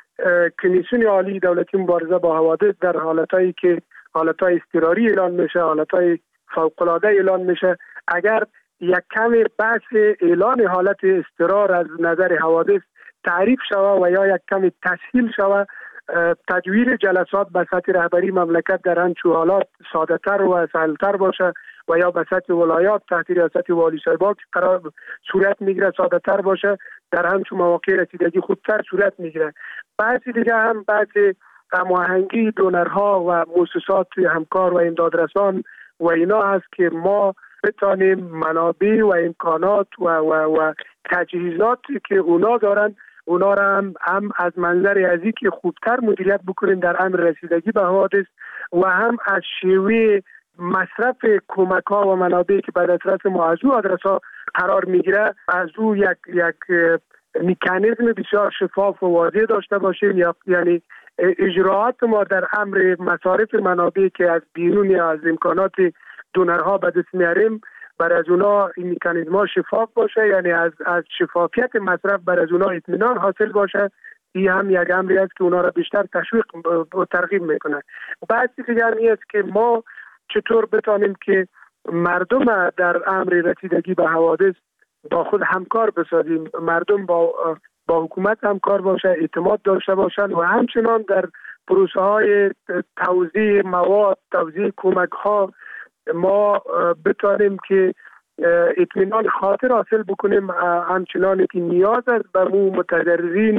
کمیسیون عالی دولتی مبارزه با حوادث در حالتایی که حالتهای اضطراری اعلان میشه، حالتهای فوق‌العاده اعلان میشه، اگر یک کمی بحث اعلان حالت اضطرار از نظر حوادث تعریف شود و یا یک کمی تسهیل شود، تدویر جلسات به سطح رهبری مملکت در همچون حالات ساده‌تر و سهل‌تر باشه و یا به سطح ولایات تحت ریاست والی صاحبا که قرار صورت میگیره ساده تر باشه، در همچون مواقع رسیدگی خودتر صورت میگیره. بعضی دیگه هم بعضی هماهنگی دونرها و مؤسسات همکار و امدادرسان و اینا هست که ما بتانیم منابع و امکانات و تجهیزاتی که اونا دارن اونا را هم از منظر ازی که خوبتر مدیریت بکنیم در امر رسیدگی به حوادث و هم از شیوه مصرف کمک ها و منابعی که به دسترس ما از او آدرس ها قرار میگیره از او یک مکانیزم بسیار شفاف و واضح داشته باشیم، یعنی اجراعات ما در امر مصارف منابعی که از بیرون از امکانات دونرها به دست میاریم بر از اونا این مکانیزم ها شفاف باشه، یعنی از شفافیت مصرف بر از اونا اطمینان حاصل باشه. این هم یک امری است که اونا را بیشتر تشویق و ترغیب میکنه. بعضی دیگر است که ما چطور بتانیم که مردم در امر رسیدگی به حوادث با خود همکار بسازیم، مردم با حکومت همکار باشه، اعتماد داشته باشند و همچنان در پروسه های توزیع مواد، توزیع کمک ها ما بتانیم که اطمینان خاطر حاصل بکنیم، همچنان که نیاز است به مو متضررین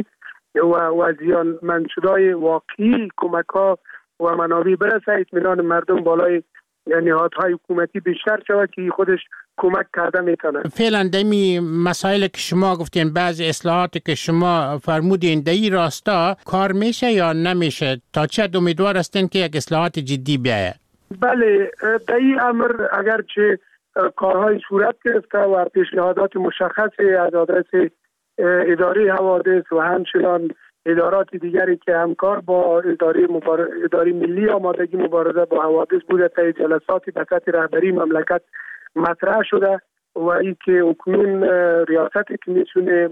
و زیانمند شده‌های واقعی کمک ها و منابع برسه، اطمینان مردم بالای نهادهای حکومتی بیشتر شود که خودش کمک کرده میتونه. فعلا دمی مسائل که شما گفتین، بعضی اصلاحاتی که شما فرمودین دایی راستا کار میشه یا نمیشه؟ تا چه امیدوار هستین که یک اصلاحات جدی بیاید؟ بله، دایی امر اگرچه کارهای صورت گرفته و پیشنهادات مشخصی از آدرس اداره حوادث و همچنان ادارات دیگری که همکار با اداره ملی آمادگی مبارزه با حوادث بوده تا جلساتی به سطح رهبری مملکت مطرح شده و این که اکنون ریاستی که میتونه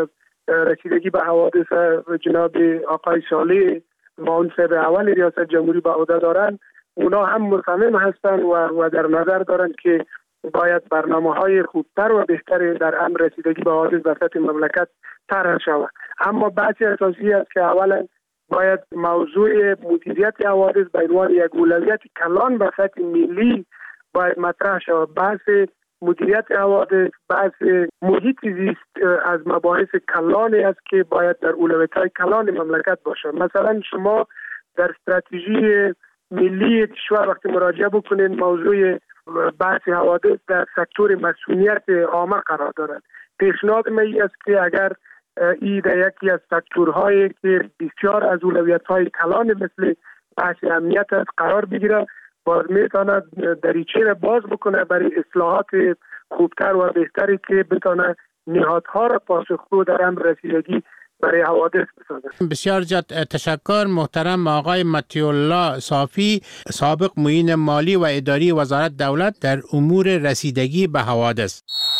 رسیدگی به حوادث جناب آقای صالح معاون اول ریاست جمهوری به عهده دارن، اونا هم مصمم هستن و در نظر دارن که باید برنامه‌های خوبتر و بهتری در امر رسیدگی به حوادث به سطح مملکت طرح شود. اما بحث اساسی است که اولا باید موضوع مدیریت حوادث به عنوان یک اولویت کلان به سطح ملی باید مطرح شود. بحث مدیریت حوادث، بحث محیط زیست از مباحث کلانی است که باید در اولویت‌های کلان مملکت باشه. مثلا شما در استراتژی ملی کشور وقتی مراجعه بکنین موضوع بحث حوادث در سکتور مسئولیت عامه قرار دارد. پیشنهاد من است که اگر این در یکی از سکتورهایی که بسیار از اولویت‌های کلان مثل بحث امنیت است قرار بگیره، باز میتواند دریچه را باز بکنه برای اصلاحات خوبتر و بهتری که بتونه نهادها را پاسخگو در امر رسیدگی برای حوادث بسازه. بسیار زیاد تشکر محترم آقای مطیع الله صافی، سابق معین مالی و اداری وزارت دولت در امور رسیدگی به حوادث.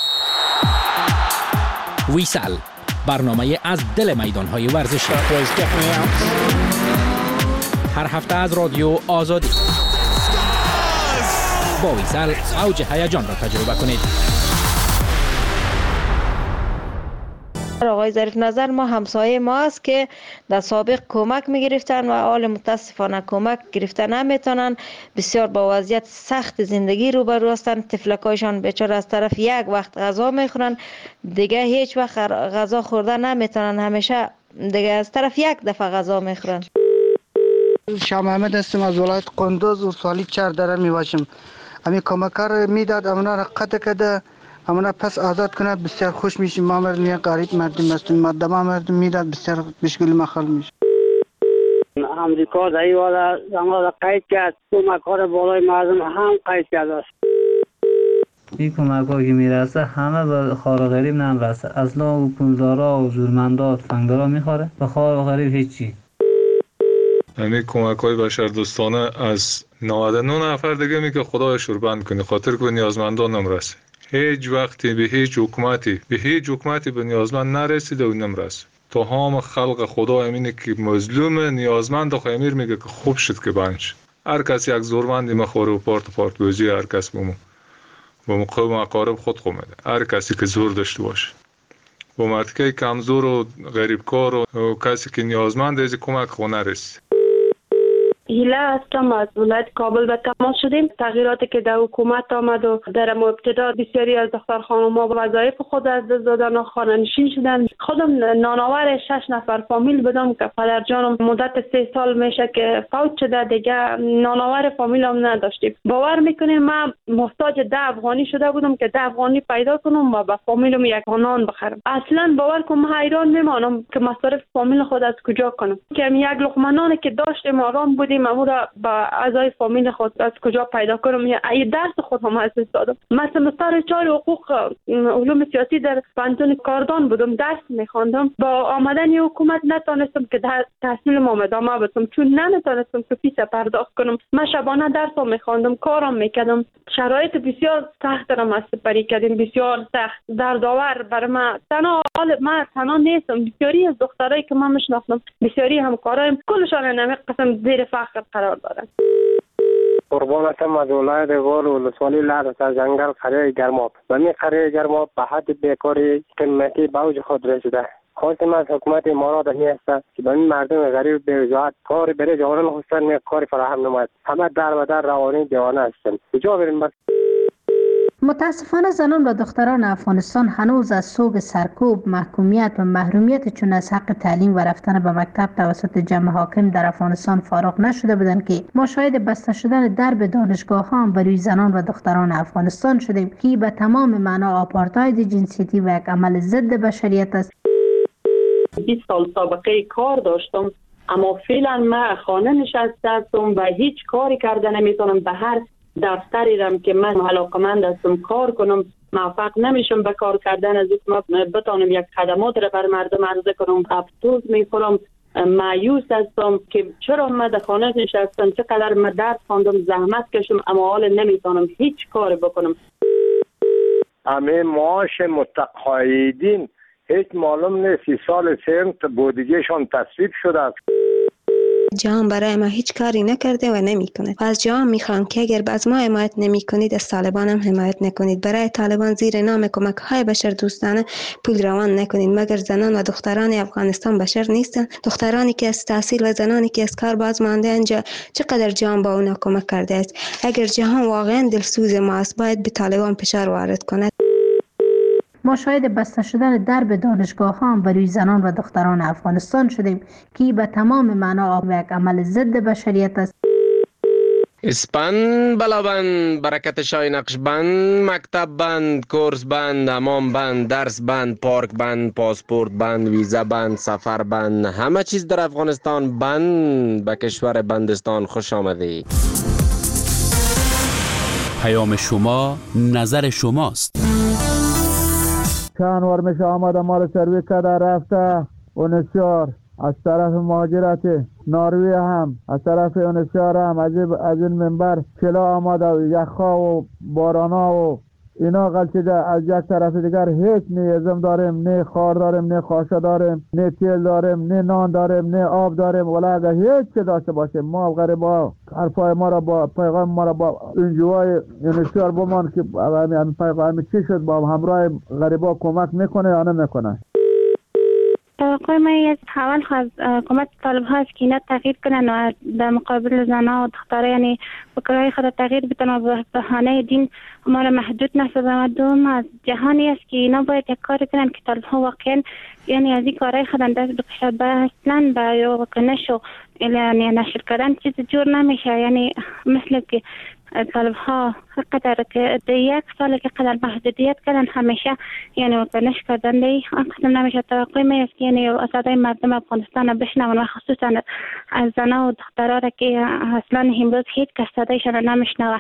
ویسال، برنامه از دل میدان‌های ورزشی. هر هفته از رادیو آزادی. با ویسال اوج هیجان را تجربه کنید. آقای ظریف نظر ما همسایه ما است که در سابق کمک میگرفتن و حال متاسفانه کمک گرفتن نمیتونن، بسیار با وضعیت سخت زندگی روبرو هستند. طفلکایشان بیچاره از طرف یک وقت غذا میخورن، دیگه هیچ وقت غذا خورده نمیتونن، همیشه دیگه از طرف یک دفعه غذا میخورن. شاه محمد هستم از ولایت قندوز و سالی 4 دره میباشم. امی کمکار میداد امنا را قطع کرده، امنا پس آزاد کنه، بسیار خوش میشیم. ما مردم یک غریب مردم هستیم، مردم مردم میداد، بسیار مشکل مخال میشه. امریکا در این والا زمان قید کرد، کمکار بالای مردم هم قید کرد است. این کمک ها که میرسه همه به خار و غریب نمیرسه، اصلا و پولدارا و زورمندا و تفنگدارا میخوره، به خار و غریب هیچی. یعنی کمک های بشردوستانه از 99 نفر دیگه می که خدای شوربند کنی، خاطر که به نیازمندان نمرسه. هیچ وقتی به هیچ حکومتی به نیازمند نرسیده و نمرسه. تا هم خلق خدا امینه که مظلوم نیازمند خیمیر میگه که خوب شد که بنش. هر کس یک زورمندی مخوره و پارت بوزی، هر کس با قوم اقارب خود خومده. هر کسی که زور داشته باشه، با مردکه کمزور و غریبکار و کسی که نیازمند از کمک خونه رسید. هیله هستم. از ولایت کابل به تماس شدیم. تغییراتی که در حکومت آمد و در ابتدا بسیاری از دختر خانم‌ها وظایف خود از دست دادن و خانه‌نشین شدن. خودم نانآور 6 نفر فامیل بودم که پدرجانم مدت 3 سال میشه که فوت شده، دیگه نانآور فامیلم نداشتیم. باور میکنیم من محتاج 10 افغانی شده بودم که 10 افغانی پیدا کنم و به فامیلم یک نان بخرم. اصلا باور کنم حیران میمانم که مصارف فامیل خود از کجا کنم، که یک لقمه نانی که داشتیم آرام بودیم اما را با اعضای فامیل خود از کجا پیدا کنم. ای درس خود هم از دادم. مثلا سر 4 حقوق علوم سیاسی در پانتون کاردان بودم، درس میخواندم. با آمدن حکومت نتونستم که تحصیلم ادامه بدم چون نمیتونستم که فیس پرداخت کنم. من شبانه درس میخواندم، کارم میکردم. شرایط بسیار سخت را ما سپری کردیم، بسیار سخت دردآور برای من. تنها نیستم، بسیاری از دخترایی که من میشناختم، بسیاری همکارایم، کلشان نمی قسم زیر فقر قرار دارن. قربانتم از ولایت غور ولسوالی لعد از جنگل قریه گرماب. و می قریه گرماب به حد بیکاری قیمتی به اوج خود رسیده. خواستم از حکومت امارات می است که به این مردم غریب بی‌وجاهت کاری برای جوانان خواستن کاری فراهم نماید. همه در و در روانی دیوانه هستند. کجا بریم بس؟ متاسفانه زنان و دختران افغانستان هنوز از سوگ سرکوب، محکومیت و محرومیت چون از حق تعلیم و رفتن به مکتب توسط جمع حاکم در افغانستان فارغ نشده بودند که ما شاهد بسته شدن درب دانشگاه ها بر روی زنان و دختران افغانستان شدیم که به تمام معنا آپارتاید جنسیتی و یک عمل ضد بشریت است. 20 سال سابقه کار داشتم اما فعلا من خانه نشسته هستم و هیچ کاری کرده نمیتونم. به هر دفتری رم که من علاقمند هستم کار کنم موفق نمیشم به کار کردن. از اینکه بتونم یک خدمات را بر مردم عرضه کنم افسوس میخورم، مایوس هستم که چرا من در خانه نشستم، چقدر من درس خواندم، زحمت کشم اما حال نمیتونم هیچ کار بکنم. همه معاش متقاعدین هیچ معلوم نیست 30 سال سنت بودجهشان تصویب شده است. جهان برای ما هیچ کاری نکرده و نمی کند. از جهان میخوام که اگر از ما حمایت نمی کنید از طالبان هم حمایت نکنید. برای طالبان زیر نام کمک های بشر دوستانه پول روان نکنید. مگر زنان و دختران افغانستان بشر نیستن؟ دخترانی که از تحصیل و زنانی که از کار باز مانده اینجا چقدر جهان با اونا کمک کرده است. اگر جهان واقعا دلسوز ما است باید به طالبان فشار وارد کند. ما شاهد بسته شدن درب دانشگاه ها بر روی زنان و دختران افغانستان شدیم که به تمام معنا یک عمل ضد بشریت است. اسپند بلابند، برکت شای نقش بند، مکتب بند، کورس بند، حمام بند، درس بند، پارک بند، پاسپورت بند، ویزا بند، سفر بند، همه چیز در افغانستان بند. به کشور بندستان خوش آمدید. پیام شما نظر شماست. چند بار میشه آمده ما رو سرویس کرده رفته اونسیار از طرف مهاجرت ناروی هم از طرف اونسیار هم از این منبر چلا آمده یخها و بارانا و اینا غلطیده. از یک طرف دیگر هیچ نه ازم داریم، نه خار داریم، نه خاشه داریم، نه تیل داریم، نه نان داریم، نه آب داریم. ولی اگر هیچ چه داشته باشیم ما غریبا حرفای ما را با پیغام ما را با انجوای انشار بمان که همین پیغام چی شد با همراه غریبا کمک میکنه یا نمیکنه. توقع ما از حوال خواهد حکومت طالب ها است که اینا تغییر کنن و در مقابل زنها و دختره یعنی بکرهای خود تغییر بدن و به بهانه دین ما را محدود نسازن. و دوم از جهانی است که اینا باید یک کار کنن که طالب ها واقعا یعنی از این کارهای خود دست بکشد. به اصلا به واکنش و یعنی نشر کردن چیز جور نمیشه. یعنی مثل که طالب ها قدر که در 1 سال که قدر محدودیت کردن همیشه یعنی واکنش کردن دی قسم نمیشه. توقع می است یعنی صدای مردم افغانستان بشنون و خصوصا از زنها و دخترها را که اصلا امروز هیچ کس صدایشان نمیشنوه.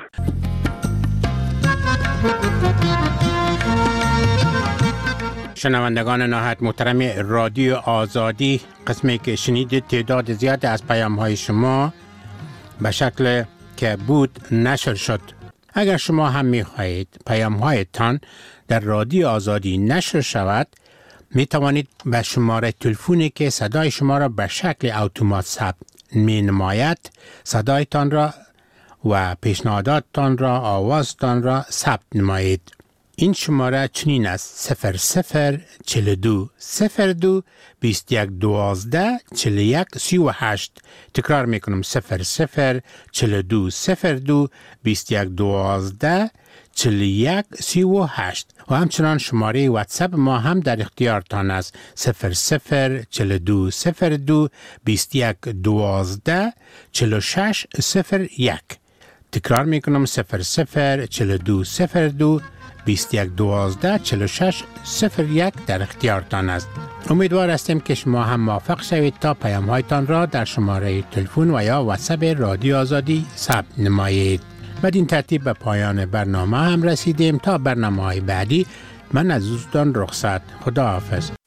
شنوندگان نهایت محترم رادیو آزادی، قسمی که شنیدید تعداد زیاد از پیام های شما به شکل که بود نشر شد. اگر شما هم می خواهید پیام هایتان در رادیو آزادی نشر شود می توانید به شماره تلفنی که صدای شما را به شکل اتومات ثبت می نماید صدایتان را و پیشنهاداتتان را آوازتان را ثبت نمایید. این شماره چنین است: 0042 02 21 12 41 38. تکرار میکنم: 0042 02 21 12 41 38. و همچنان شماره واتساپ ما هم در اختیارتان است: 0042 02 21 12 46 01. تکرار میکنم: 0042 02 21 12 46 01 در اختیارتان است. امیدوار هستیم که شما هم موفق شوید تا پیام هایتان را در شماره تلفن و یا واتساپ رادیو آزادی ثبت نمایید. بدین ترتیب به پایان برنامه هم رسیدیم. تا برنامه های بعدی من از دوستان رخصت. خدا حافظ.